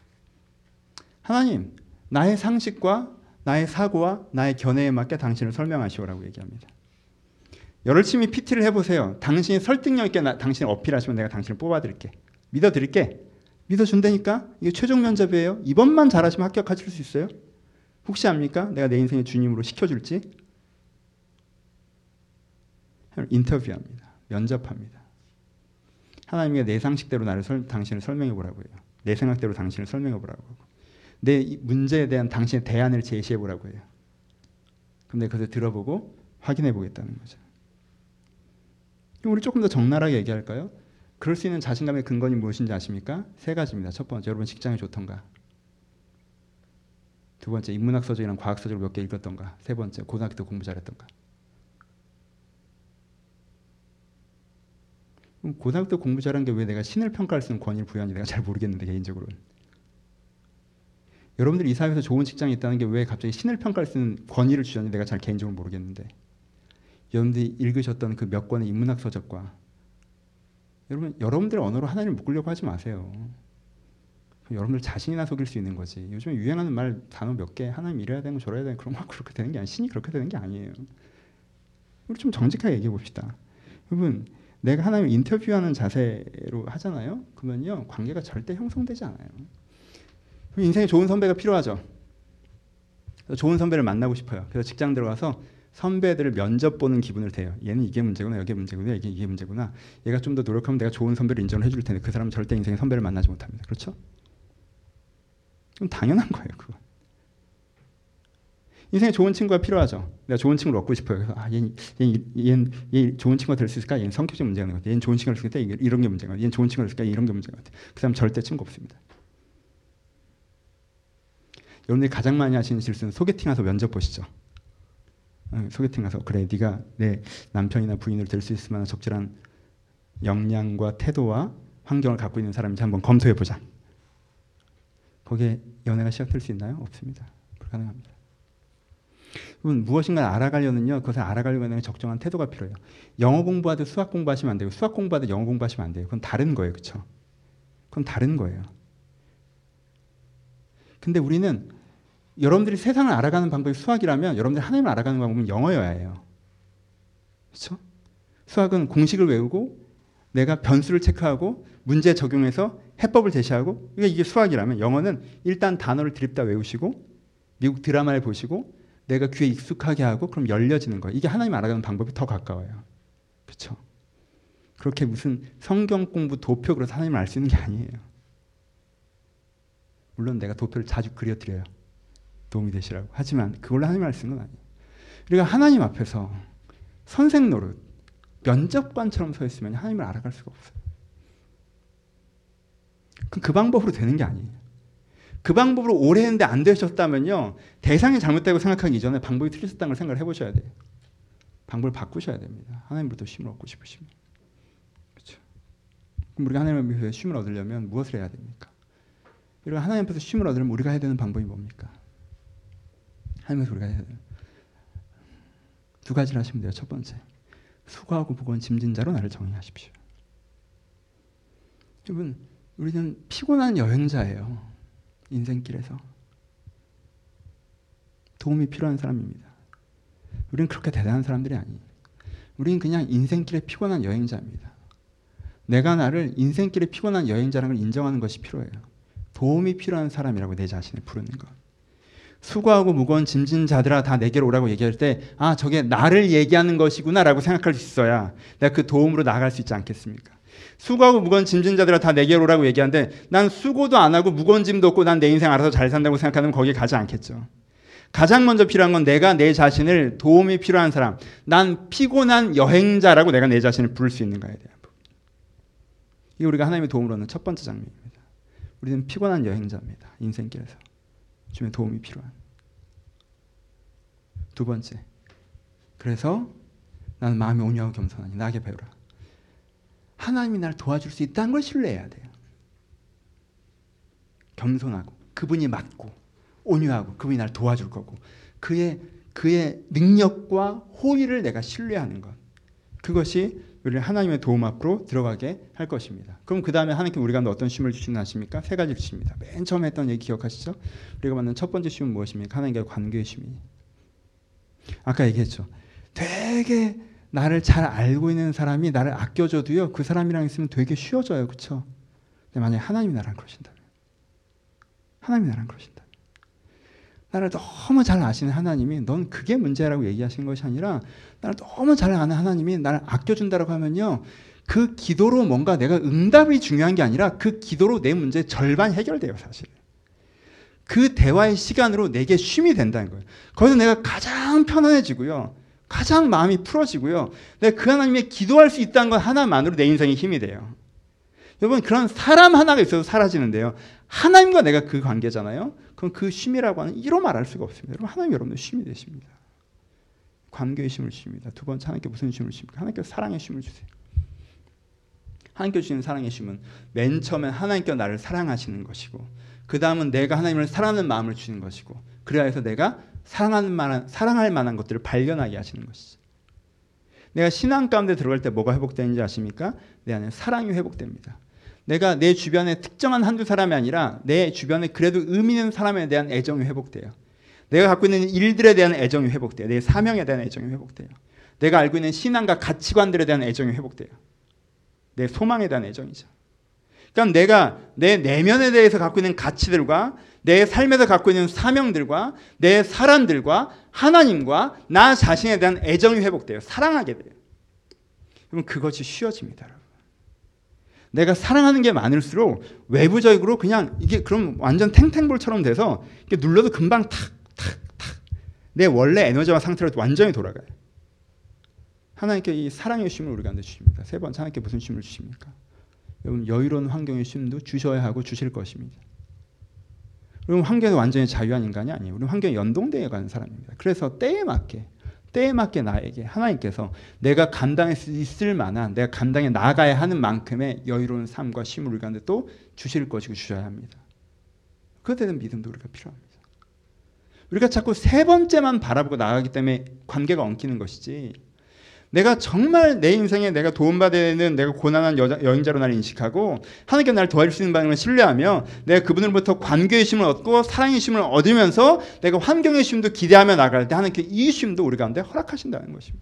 [SPEAKER 1] 하나님, 나의 상식과 나의 사고와 나의 견해에 맞게 당신을 설명하시오라고 얘기합니다. 열심히 PT를 해보세요. 당신이 설득력 있게 당신을 어필하시면 내가 당신을 뽑아드릴게. 믿어드릴게. 믿어준다니까? 이게 최종 면접이에요. 이번만 잘하시면 합격하실 수 있어요. 혹시 압니까? 내가 내 인생의 주님으로 시켜줄지? 인터뷰합니다. 면접합니다. 하나님이 내 상식대로 당신을 설명해보라고 해요. 내 생각대로 당신을 설명해보라고 하고 내 문제에 대한 당신의 대안을 제시해보라고 해요. 그럼 내가 그것을 들어보고 확인해보겠다는 거죠. 우리 조금 더 적나라하게 얘기할까요? 그럴 수 있는 자신감의 근거는 무엇인지 아십니까? 세 가지입니다. 첫 번째, 여러분 직장이 좋던가. 두 번째, 인문학 서적이랑 과학 서적을 몇 개 읽었던가. 세 번째, 고등학교 때 공부 잘했던가. 그럼 고등학교 때 공부 잘한 게 왜 내가 신을 평가할 수 있는 권위를 부여하는지 내가 잘 모르겠는데, 개인적으로는. 여러분들이 이 사회에서 좋은 직장이 있다는 게 왜 갑자기 신을 평가할 수 있는 권위를 주셨는지 내가 잘 개인적으로 모르겠는데, 여러분들이 읽으셨던 그 몇 권의 인문학 서적과 여러분들의 언어로 하나님을 묶으려고 하지 마세요. 여러분들 자신이나 속일 수 있는 거지. 요즘에 유행하는 말 단어 몇 개, 하나님 이래야 되는 거 저래야 되는 거 그런 거 그렇게 되는 게 아니에요. 신이 그렇게 되는 게 아니에요. 우리 좀 정직하게 얘기해 봅시다. 여러분, 내가 하나님을 인터뷰하는 자세로 하잖아요. 그러면요, 관계가 절대 형성되지 않아요. 인생에 좋은 선배가 필요하죠. 좋은 선배를 만나고 싶어요. 그래서 직장 들어가서 선배들을 면접 보는 기분을 대요. 얘는 이게 문제구나, 이게 문제구나, 이게 문제구나. 얘가 좀 더 노력하면 내가 좋은 선배를 인정을 해줄 텐데 그 사람은 절대 인생에 선배를 만나지 못합니다. 그렇죠? 그럼 당연한 거예요, 그거. 인생에 좋은 친구가 필요하죠. 내가 좋은 친구를 얻고 싶어요. 그래서 얘는 좋은 친구가 될 수 있을까? 얘는 성격적 문제가 있는 것 같아. 얘는 좋은 친구가 될 수 있을까? 이런 게 문제가. 얘는 좋은 친구가 될 수 있을까? 이런 게 문제가 같아. 그 사람 절대 친구 없습니다. 여러분들이 가장 많이 하시는 실수는 소개팅 와서 면접 보시죠. 소개팅 가서 그래, 네가 내 남편이나 부인으로 될 수 있을 만한 적절한 역량과 태도와 환경을 갖고 있는 사람인지 한번 검토해보자. 거기에 연애가 시작될 수 있나요? 없습니다. 불가능합니다. 그럼 무엇인가 알아가려면요, 그것을 알아가려면 적정한 태도가 필요해요. 영어 공부하듯 수학 공부하시면 안 되고 수학 공부하듯 영어 공부하시면 안 돼요. 그건 다른 거예요. 그렇죠? 그건 다른 거예요. 근데 우리는 여러분들이 세상을 알아가는 방법이 수학이라면 여러분들이 하나님을 알아가는 방법은 영어여야 해요. 그렇죠? 수학은 공식을 외우고 내가 변수를 체크하고 문제 적용해서 해법을 제시하고, 이게 수학이라면 영어는 일단 단어를 드립다 외우시고 미국 드라마를 보시고 내가 귀에 익숙하게 하고 그럼 열려지는 거예요. 이게 하나님 알아가는 방법이 더 가까워요. 그렇죠? 그렇게 무슨 성경 공부 도표 그래서 하나님을 알 수 있는 게 아니에요. 물론 내가 도표를 자주 그려드려요. 도움이 되시라고. 하지만 그걸로 하나님을 알 수 있는 건 아니에요. 우리가 하나님 앞에서 선생 노릇, 면접관처럼 서 있으면 하나님을 알아갈 수가 없어요. 그 방법으로 되는 게 아니에요. 그 방법으로 오래 했는데 안 되셨다면요. 대상이 잘못되고 생각하기 이전에 방법이 틀리셨다는 걸 생각을 해보셔야 돼요. 방법을 바꾸셔야 됩니다. 하나님으로부터 쉼을 얻고 싶으시면. 그렇죠? 그럼 우리가 하나님 앞에서 쉼을 얻으려면 무엇을 해야 됩니까? 우리가 하나님 앞에서 쉼을 얻으려면 우리가 해야 되는 방법이 뭡니까? 하나님 앞에서 우리가 해야 되는 두 가지를 하시면 돼요. 첫 번째, 수고하고 무거운 짐진 자로 나를 정의하십시오. 여러분, 우리는 피곤한 여행자예요. 인생길에서 도움이 필요한 사람입니다. 우리는 그렇게 대단한 사람들이 아니에요. 우리는 그냥 인생길에 피곤한 여행자입니다. 내가 나를 인생길에 피곤한 여행자라는 걸 인정하는 것이 필요해요. 도움이 필요한 사람이라고 내 자신을 부르는 것. 수고하고 무거운 짐진 자들아 다 내게로 오라고 얘기할 때 저게 나를 얘기하는 것이구나 라고 생각할 수 있어야 내가 그 도움으로 나아갈 수 있지 않겠습니까? 수고하고 무거운 짐진 자들아 다 내게로 오라고 얘기하는데 난 수고도 안 하고 무거운 짐도 없고 난 내 인생 알아서 잘 산다고 생각하면 거기에 가지 않겠죠. 가장 먼저 필요한 건 내가 내 자신을 도움이 필요한 사람, 난 피곤한 여행자라고 내가 내 자신을 부를 수 있는가에 대한 부분. 이게 우리가 하나님의 도움으로 얻는 첫 번째 장면입니다. 우리는 피곤한 여행자입니다. 인생길에서 주님의 도움이 필요한. 두 번째, 그래서 나는 마음이 온유하고 겸손하니 나에게 배우라. 하나님이 나를 도와줄 수 있다는 걸 신뢰해야 돼요. 겸손하고 그분이 맞고 온유하고 그분이 나를 도와줄 거고 그의 능력과 호의를 내가 신뢰하는 것. 그것이 우리를 하나님의 도움 앞으로 들어가게 할 것입니다. 그럼 그 다음에 하나님께 우리가 어떤 쉼을 주시는 아십니까? 세 가지 주십니다. 맨 처음에 했던 얘기 기억하시죠? 우리가 받는 첫 번째 쉼은 무엇입니까? 하나님과의 관계의 쉼이. 아까 얘기했죠. 되게 나를 잘 알고 있는 사람이 나를 아껴줘도요. 그 사람이랑 있으면 되게 쉬워져요. 그렇죠? 근데 만약에 하나님이 나랑 그러신다면 하나님이 나랑 그러신다면 나를 너무 잘 아시는 하나님이 넌 그게 문제라고 얘기하시는 것이 아니라 나를 너무 잘 아는 하나님이 나를 아껴준다고 하면요. 그 기도로 뭔가 내가 응답이 중요한 게 아니라 그 기도로 내 문제 절반 해결돼요. 사실. 그 대화의 시간으로 내게 쉼이 된다는 거예요. 거기서 내가 가장 편안해지고요. 가장 마음이 풀어지고요. 내가 그 하나님의 기도할 수 있다는 것 하나만으로 내 인생에 힘이 돼요. 여러분 그런 사람 하나가 있어도 사라지는데요. 하나님과 내가 그 관계잖아요. 그럼 그 쉼이라고 하는 이로 말할 수가 없습니다. 여러분 하나님 여러분의 쉼이 되십니다. 관계의 쉼을 주십니다. 두 번째 하나님께 무슨 쉼을 주십니까? 하나님께 사랑의 쉼을 주세요. 하나님께 주시는 사랑의 쉼은 맨 처음엔 하나님께 나를 사랑하시는 것이고 그 다음은 내가 하나님을 사랑하는 마음을 주시는 것이고 그래야 해서 내가 사랑할 만한 것들을 발견하게 하시는 것이죠. 내가 신앙 가운데 들어갈 때 뭐가 회복되는지 아십니까? 내 안에 사랑이 회복됩니다. 내가 내 주변에 특정한 한두 사람이 아니라 내 주변에 그래도 의미 있는 사람에 대한 애정이 회복돼요. 내가 갖고 있는 일들에 대한 애정이 회복돼요. 내 사명에 대한 애정이 회복돼요. 내가 알고 있는 신앙과 가치관들에 대한 애정이 회복돼요. 내 소망에 대한 애정이죠. 그러니까 내가 내 내면에 대해서 갖고 있는 가치들과 내 삶에서 갖고 있는 사명들과 내 사람들과 하나님과 나 자신에 대한 애정이 회복돼요. 사랑하게 돼요. 그럼 그것이 쉬워집니다. 여러분. 내가 사랑하는 게 많을수록 외부적으로 그냥 이게 그럼 완전 탱탱볼처럼 돼서 이렇게 눌러도 금방 탁탁탁 내 원래 에너지와 상태로 완전히 돌아가요. 하나님께 이 사랑의 쉼을 우리가 주십니다. 세 번째 하나님께 무슨 쉼을 주십니까? 여러분 여유로운 환경의 쉼도 주셔야 하고 주실 것입니다. 우리는 환경에 완전히 자유한 인간이 아니에요. 우리는 환경에 연동되어 가는 사람입니다. 그래서 때에 맞게 나에게 하나님께서 내가 감당할 수 있을 만한 내가 감당해 나가야 하는 만큼의 여유로운 삶과 쉼을 우리 가운데 또 주실 것이고 주셔야 합니다. 그것에 대한 믿음도 우리가 필요합니다. 우리가 자꾸 세 번째만 바라보고 나가기 때문에 관계가 엉키는 것이지 내가 정말 내 인생에 내가 도움받는 내가 고난한 여행자로 나를 인식하고 하나님께 나를 도와줄 수 있는 방법을 신뢰하며 내가 그분으로부터 관계의 쉼을 얻고 사랑의 쉼을 얻으면서 내가 환경의 쉼도 기대하며 나갈 때 하나님께 이 쉼도 우리 가운데 허락하신다는 것입니다.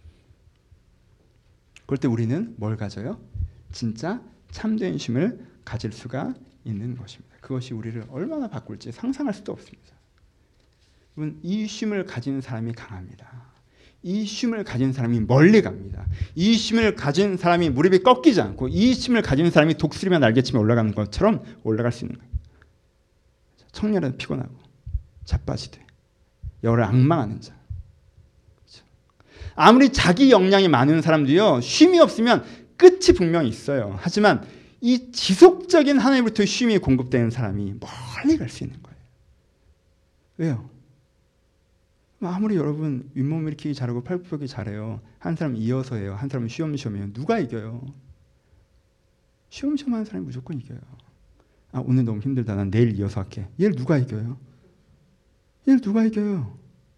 [SPEAKER 1] 그럴 때 우리는 뭘 가져요? 진짜 참된 쉼을 가질 수가 있는 것입니다. 그것이 우리를 얼마나 바꿀지 상상할 수도 없습니다. 이 쉼을 가진 사람이 강합니다. 이 쉼을 가진 사람이 멀리 갑니다. 이 쉼을 가진 사람이 무릎이 꺾이지 않고 이 쉼을 가진 사람이 독수리만 날개치며 올라가는 것처럼 올라갈 수 있는 거예요. 청년은 피곤하고 자빠지되 여를 앙망하는 자. 그렇죠? 아무리 자기 역량이 많은 사람도요, 쉼이 없으면 끝이 분명히 있어요. 하지만 이 지속적인 하나님으로부터 쉼이 공급되는 사람이 멀리 갈 수 있는 거예요. 왜요? 아무리 여러분 윗몸 일으키기 잘하고 팔굽혀펴기 잘해요. 한 사람 이어서 해요. 한 사람은 쉬엄쉬엄 해요. 누가 이겨요? 쉬엄쉬엄 하는 사람이 무조건 이겨요. 아, 오늘 너무 힘들다. 난 내일 이어서 할게. 얘를 누가 이겨요? 얘를 누가 이겨요?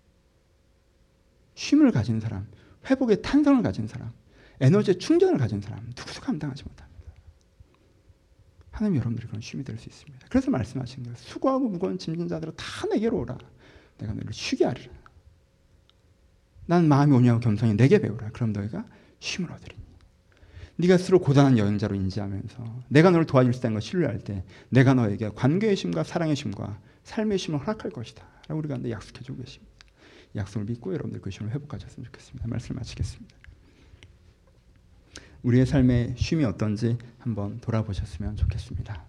[SPEAKER 1] 쉼을 가진 사람, 회복의 탄성을 가진 사람, 에너지의 충전을 가진 사람 누구도 감당하지 못합니다. 하나님 여러분들이 그런 쉼이 될 수 있습니다. 그래서 말씀하신 거예요. 수고하고 무거운 짐진 자들아 다 내게로 오라. 내가 너희를 쉬게 하리라. 난 마음이 온유하고 겸손히 내게 배우라. 그럼 너희가 쉼을 얻으리니. 네가 스스로 고단한 여행자로 인지하면서 내가 너를 도와줄 수 있다는 걸 신뢰할 때 내가 너에게 관계의 쉼과 사랑의 쉼과 삶의 쉼을 허락할 것이다. 라고 우리가 약속해주고 계십니다. 약속을 믿고 여러분들 그 쉼을 회복하셨으면 좋겠습니다. 말씀을 마치겠습니다. 우리의 삶의 쉼이 어떤지 한번 돌아보셨으면 좋겠습니다.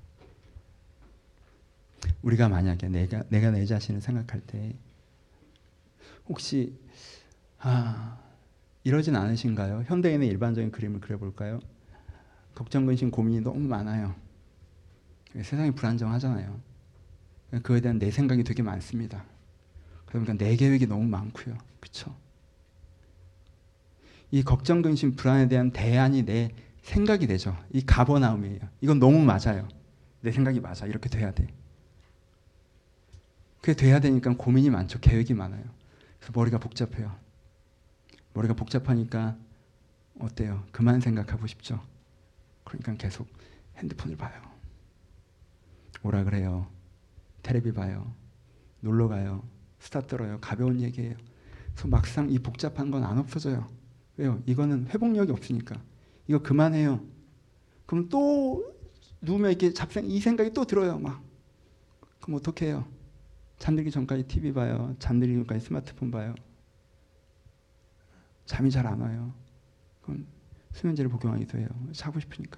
[SPEAKER 1] 우리가 만약에 내가 내 자신을 생각할 때 혹시 이러진 않으신가요? 현대인의 일반적인 그림을 그려볼까요? 걱정, 근심, 고민이 너무 많아요. 세상이 불안정하잖아요. 그거에 대한 내 생각이 되게 많습니다. 그러니까 내 계획이 너무 많고요. 그렇죠? 이 걱정, 근심, 불안에 대한 대안이 내 생각이 되죠. 이 가버나움이에요. 이건 너무 맞아요. 내 생각이 맞아. 이렇게 돼야 돼. 그게 돼야 되니까 고민이 많죠. 계획이 많아요. 그래서 머리가 복잡해요. 머리가 복잡하니까 어때요? 그만 생각하고 싶죠. 그러니까 계속 핸드폰을 봐요. 오라 그래요. 텔레비 봐요. 놀러 가요. 수다 떨어요. 가벼운 얘기예요. 그래서 막상 이 복잡한 건 안 없어져요. 왜요? 이거는 회복력이 없으니까. 이거 그만해요. 그럼 또 누우면 이렇게 이 생각이 또 들어요. 막. 그럼 어떻게 해요? 잠들기 전까지 TV 봐요. 잠들기 전까지 스마트폰 봐요. 잠이 잘 안 와요. 그럼 수면제를 복용하기도 해요. 자고 싶으니까.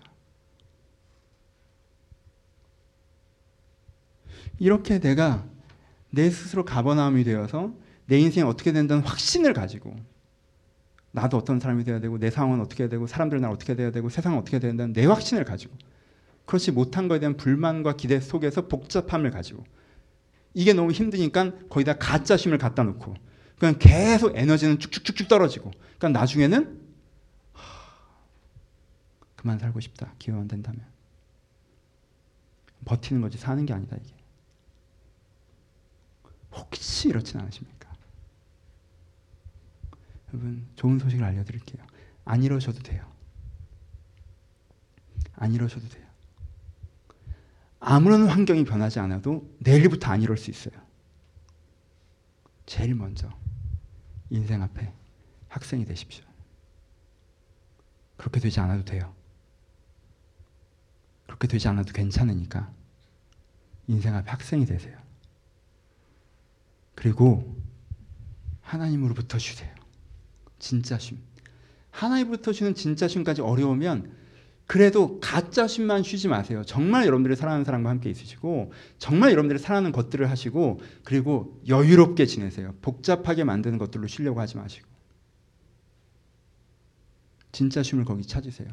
[SPEAKER 1] 이렇게 내가 내 스스로 가버나움이 되어서 내 인생이 어떻게 된다는 확신을 가지고 나도 어떤 사람이 돼야 되고 내 상황은 어떻게 해야 되고 사람들은 날 어떻게 돼야 되고 세상은 어떻게 돼야 된다는 내 확신을 가지고 그렇지 못한 것에 대한 불만과 기대 속에서 복잡함을 가지고 이게 너무 힘드니까 거기다 가짜 쉼을 갖다 놓고 그냥 계속 에너지는 쭉쭉쭉쭉 떨어지고 그러니까 나중에는 그만 살고 싶다. 기회만 된다면. 버티는 거지 사는 게 아니다 이게. 혹시 이렇진 않으십니까? 여러분 좋은 소식을 알려드릴게요. 안 이러셔도 돼요. 안 이러셔도 돼요. 아무런 환경이 변하지 않아도 내일부터 안 이럴 수 있어요. 제일 먼저 인생 앞에 학생이 되십시오. 그렇게 되지 않아도 돼요. 그렇게 되지 않아도 괜찮으니까 인생 앞에 학생이 되세요. 그리고 하나님으로부터 쉬세요. 진짜 쉼. 하나님으로부터 쉬는 진짜 쉼까지 어려우면 그래도 가짜 쉼만 쉬지 마세요. 정말 여러분들이 사랑하는 사람과 함께 있으시고 정말 여러분들이 사랑하는 것들을 하시고 그리고 여유롭게 지내세요. 복잡하게 만드는 것들로 쉬려고 하지 마시고 진짜 쉼을 거기 찾으세요.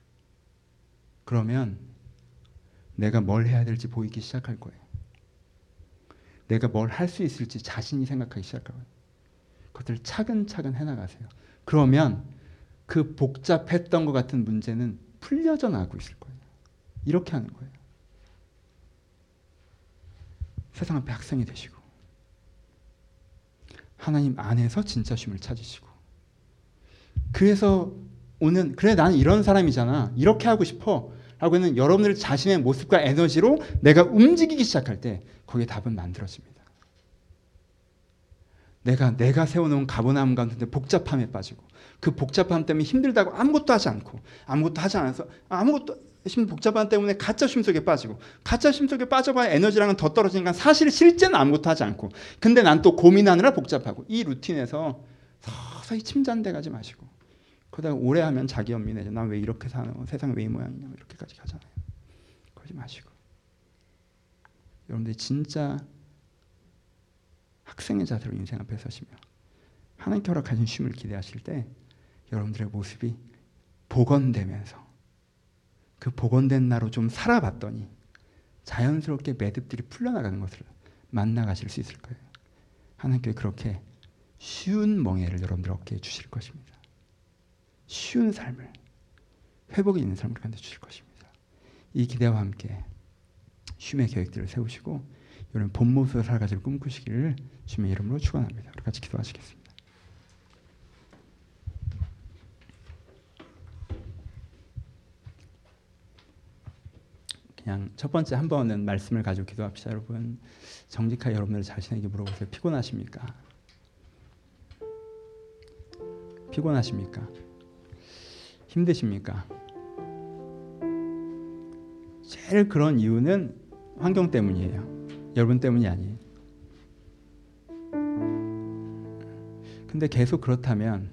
[SPEAKER 1] 그러면 내가 뭘 해야 될지 보이기 시작할 거예요. 내가 뭘 할 수 있을지 자신이 생각하기 시작할 거예요. 그것들을 차근차근 해나가세요. 그러면 그 복잡했던 것 같은 문제는 풀려져 나가고 있을 거예요. 이렇게 하는 거예요. 세상 앞에 학생이 되시고 하나님 안에서 진짜 쉼을 찾으시고 그래서 오는 그래 나는 이런 사람이잖아. 이렇게 하고 싶어. 하고는 여러분들 자신의 모습과 에너지로 내가 움직이기 시작할 때 거기에 답은 만들어집니다. 내가 세워놓은 가버나움 가운데 복잡함에 빠지고 그 복잡함 때문에 힘들다고 아무것도 하지 않고 아무것도 하지 않아서 아무것도 심 복잡한 때문에 가짜 쉼 속에 빠지고, 가짜 쉼 속에 빠져봐야 에너지랑은 더 떨어지니까 사실 실제는 아무것도 하지 않고, 근데 난 또 고민하느라 복잡하고. 이 루틴에서 서서히 침잠돼 가지 마시고, 그러다가 오래 하면 자기 연민해져. 난 왜 이렇게 사는, 세상 왜 이 모양이냐, 이렇게까지 가잖아요. 그러지 마시고, 여러분들이 진짜 학생의 자세로 인생 앞에 서시며 하나님께 허락하신 쉼을 기대하실 때 여러분들의 모습이 복원되면서, 그 복원된 나로 좀 살아봤더니 자연스럽게 매듭들이 풀려나가는 것을 만나가실 수 있을 거예요. 하나님께 그렇게 쉬운 멍에를 여러분들 어깨에 주실 것입니다. 쉬운 삶을, 회복이 있는 삶을 가운데 주실 것입니다. 이 기대와 함께 쉼의 계획들을 세우시고 여러분 본 모습을 살아가지고 꿈꾸시기를 주님의 이름으로 축원합니다. 우리 같이 기도하시겠습니다. 그냥 첫 번째 한 번은 말씀을 가지고 기도합시다. 여러분 정직하게 여러분들 자신에게 물어보세요. 피곤하십니까? 피곤하십니까? 힘드십니까? 제일 그런 이유는 환경 때문이에요. 여러분 때문이 아니에요. 근데 계속 그렇다면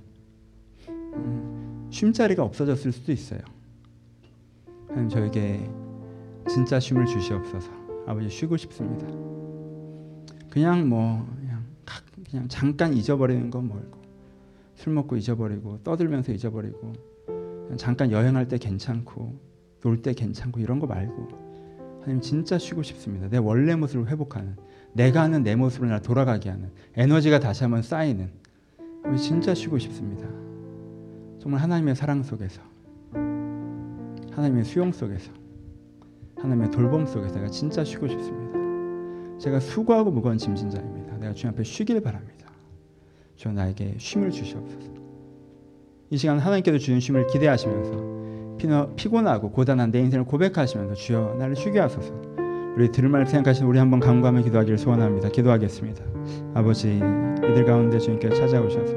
[SPEAKER 1] 쉼자리가 없어졌을 수도 있어요. 하나님 저에게 진짜 쉼을 주시옵소서. 아버지 쉬고 싶습니다. 그냥 그냥 잠깐 잊어버리는 건 멀고, 술 먹고 잊어버리고, 떠들면서 잊어버리고, 그냥 잠깐 여행할 때 괜찮고, 놀 때 괜찮고, 이런 거 말고 하나님 진짜 쉬고 싶습니다. 내 원래 모습을 회복하는, 내가 하는 내 모습으로 날 돌아가게 하는, 에너지가 다시 한번 쌓이는, 진짜 쉬고 싶습니다. 정말 하나님의 사랑 속에서, 하나님의 수용 속에서, 하나님의 돌봄 속에서 내가 진짜 쉬고 싶습니다. 제가 수고하고 무거운 짐진 자입니다. 내가 주님 앞에 쉬길 바랍니다. 주여 나에게 쉼을 주시옵소서. 이 시간 하나님께서 주신 쉼을 기대하시면서 피곤하고 고단한 내 인생을 고백하시면서 주여 나를 쉬게 하소서. 우리 들을 말 생각하시는 우리 한번 간구하며 기도하기를 소원합니다. 기도하겠습니다. 아버지 이들 가운데 주님께 찾아오셔서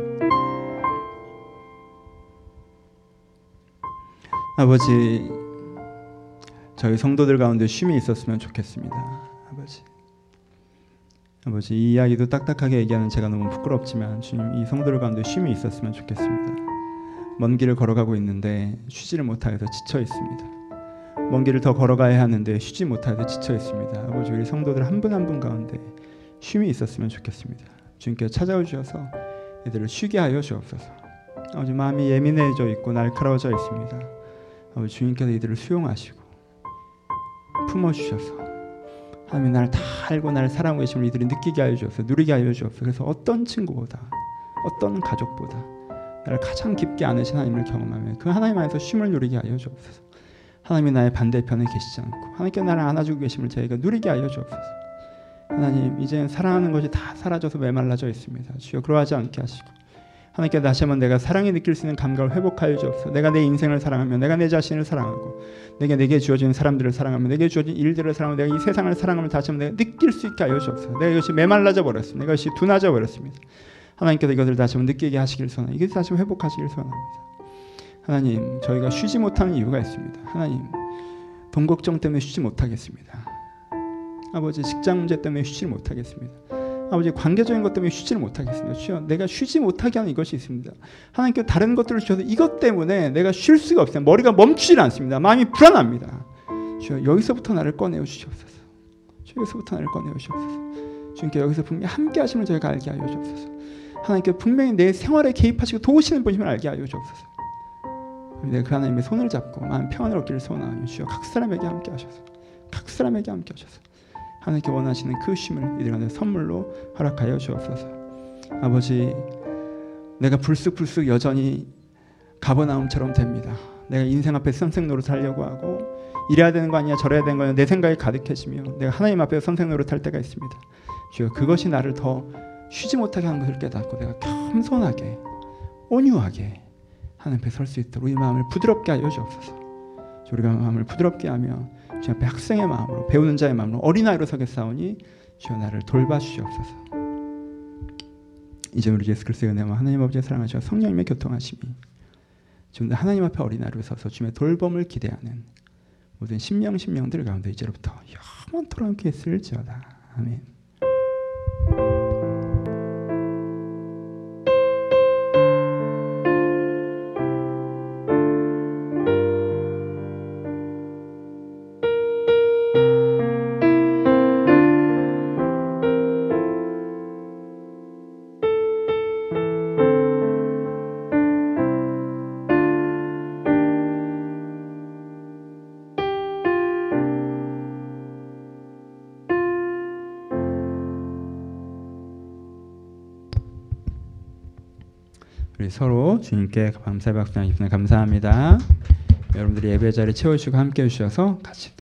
[SPEAKER 1] 아버지 저희 성도들 가운데 쉼이 있었으면 좋겠습니다. 아버지 이 이야기도 딱딱하게 얘기하는 제가 너무 부끄럽지만 주님 이 성도들 가운데 쉼이 있었으면 좋겠습니다. 먼 길을 걸어가고 있는데 쉬지를 못하여서 지쳐 있습니다. 먼 길을 더 걸어가야 하는데 쉬지 못하여서 지쳐 있습니다. 아버지 우리 성도들 한 분 한 분 가운데 쉼이 있었으면 좋겠습니다. 주님께서 찾아오셔서 이들을 쉬게 하여 주옵소서. 아버지 마음이 예민해져 있고 날카로워져 있습니다. 아버지 주님께서 이들을 수용하시고 품어주셔서 하나님 나를 다 알고 나를 사랑하고 계심을 이들이 느끼게 하여 주옵소서. 누리게 하여 주옵소서. 그래서 어떤 친구보다 어떤 가족보다 나를 가장 깊게 아는 하나님을 경험하며 그 하나님 안에서 쉼을 누리게 하여 주옵소서. 하나님이 나의 반대편에 계시지 않고 하나님께 나를 안아주고 계심을 저희가 누리게 하여 주옵소서. 하나님 이제 사랑하는 것이 다 사라져서 메말라져 있습니다. 주여 그러하지 않게 하시고 하나님께 다시 한번 내가 사랑이 느낄 수 있는 감각을 회복하여 주옵소서. 내가 내 인생을 사랑하며 내가 내 자신을 사랑하고 내게 주어진 사람들을 사랑하며 내게 주어진 일들을 사랑하며 내가 이 세상을 사랑하며 다시 한번 내가 느낄 수 있게 하여 주옵소서. 내가 이것이 메말라져 버렸습니다. 내가 이것이 둔하져 버렸습니다. 하나님께서 이것을 다시 한번 느끼게 하시길 소원합니다. 이것을 다시 한번 회복하시길 소원합니다. 하나님 저희가 쉬지 못하는 이유가 있습니다. 하나님 돈 걱정 때문에 쉬지 못하겠습니다. 아버지 직장 문제 때문에 쉬지를 못하겠습니다. 아버지 관계적인 것 때문에 쉬지를 못하겠습니다. 주여 내가 쉬지 못하게 하는 이것이 있습니다. 하나님께서 다른 것들을 주셔서 이것 때문에 내가 쉴 수가 없어요. 머리가 멈추질 않습니다. 마음이 불안합니다. 주여 여기서부터 나를 꺼내어 주시옵소서. 여기서부터 나를 꺼내어 주시옵소서. 주님께 여기서 분명히 함께 하심을 저희가 알게 하여 주옵소서. 하나님께 분명히 내 생활에 개입하시고 도우시는 분임을 알게 하여 주옵소서. 내가 그 하나님의 손을 잡고 마음 평안을 얻기를 소원하며 주여 각 사람에게 함께 하셔서 각 사람에게 함께 하셔서 하나님께 원하시는 그 쉼을 이들한테 선물로 허락하여 주옵소서. 아버지 내가 불쑥불쑥 여전히 가버나움처럼 됩니다. 내가 인생 앞에 선생 노릇 하려고 하고 이래야 되는 거 아니야 저래야 되는 거 아니야 내 생각이 가득해지며 내가 하나님 앞에 선생 노릇 할 때가 있습니다. 주여 그것이 나를 더 쉬지 못하게 하는 것을 깨닫고 내가 겸손하게 온유하게 하나님 앞에 설 수 있도록 우리 마음을 부드럽게 하여 주옵소서. 우리가 마음을 부드럽게 하며 주 앞에 학생의 마음으로 배우는 자의 마음으로 어린아이로 서겠사오니 주여 나를 돌봐주시옵소서. 이제 우리 예수 그리스도의 은혜와 하나님 아버지의 사랑하시고 성령님의 교통하심이 지금 하나님 앞에 어린아이로 서서 주님의 돌봄을 기대하는 모든 심령들 가운데 이제로부터 영원토록 함께 있을지어다. 아멘. 우리 서로 주님께 감사의 박수 나누겠습니다. 감사합니다. 여러분들이 예배 자리 채워주시고 함께 해주셔서 같이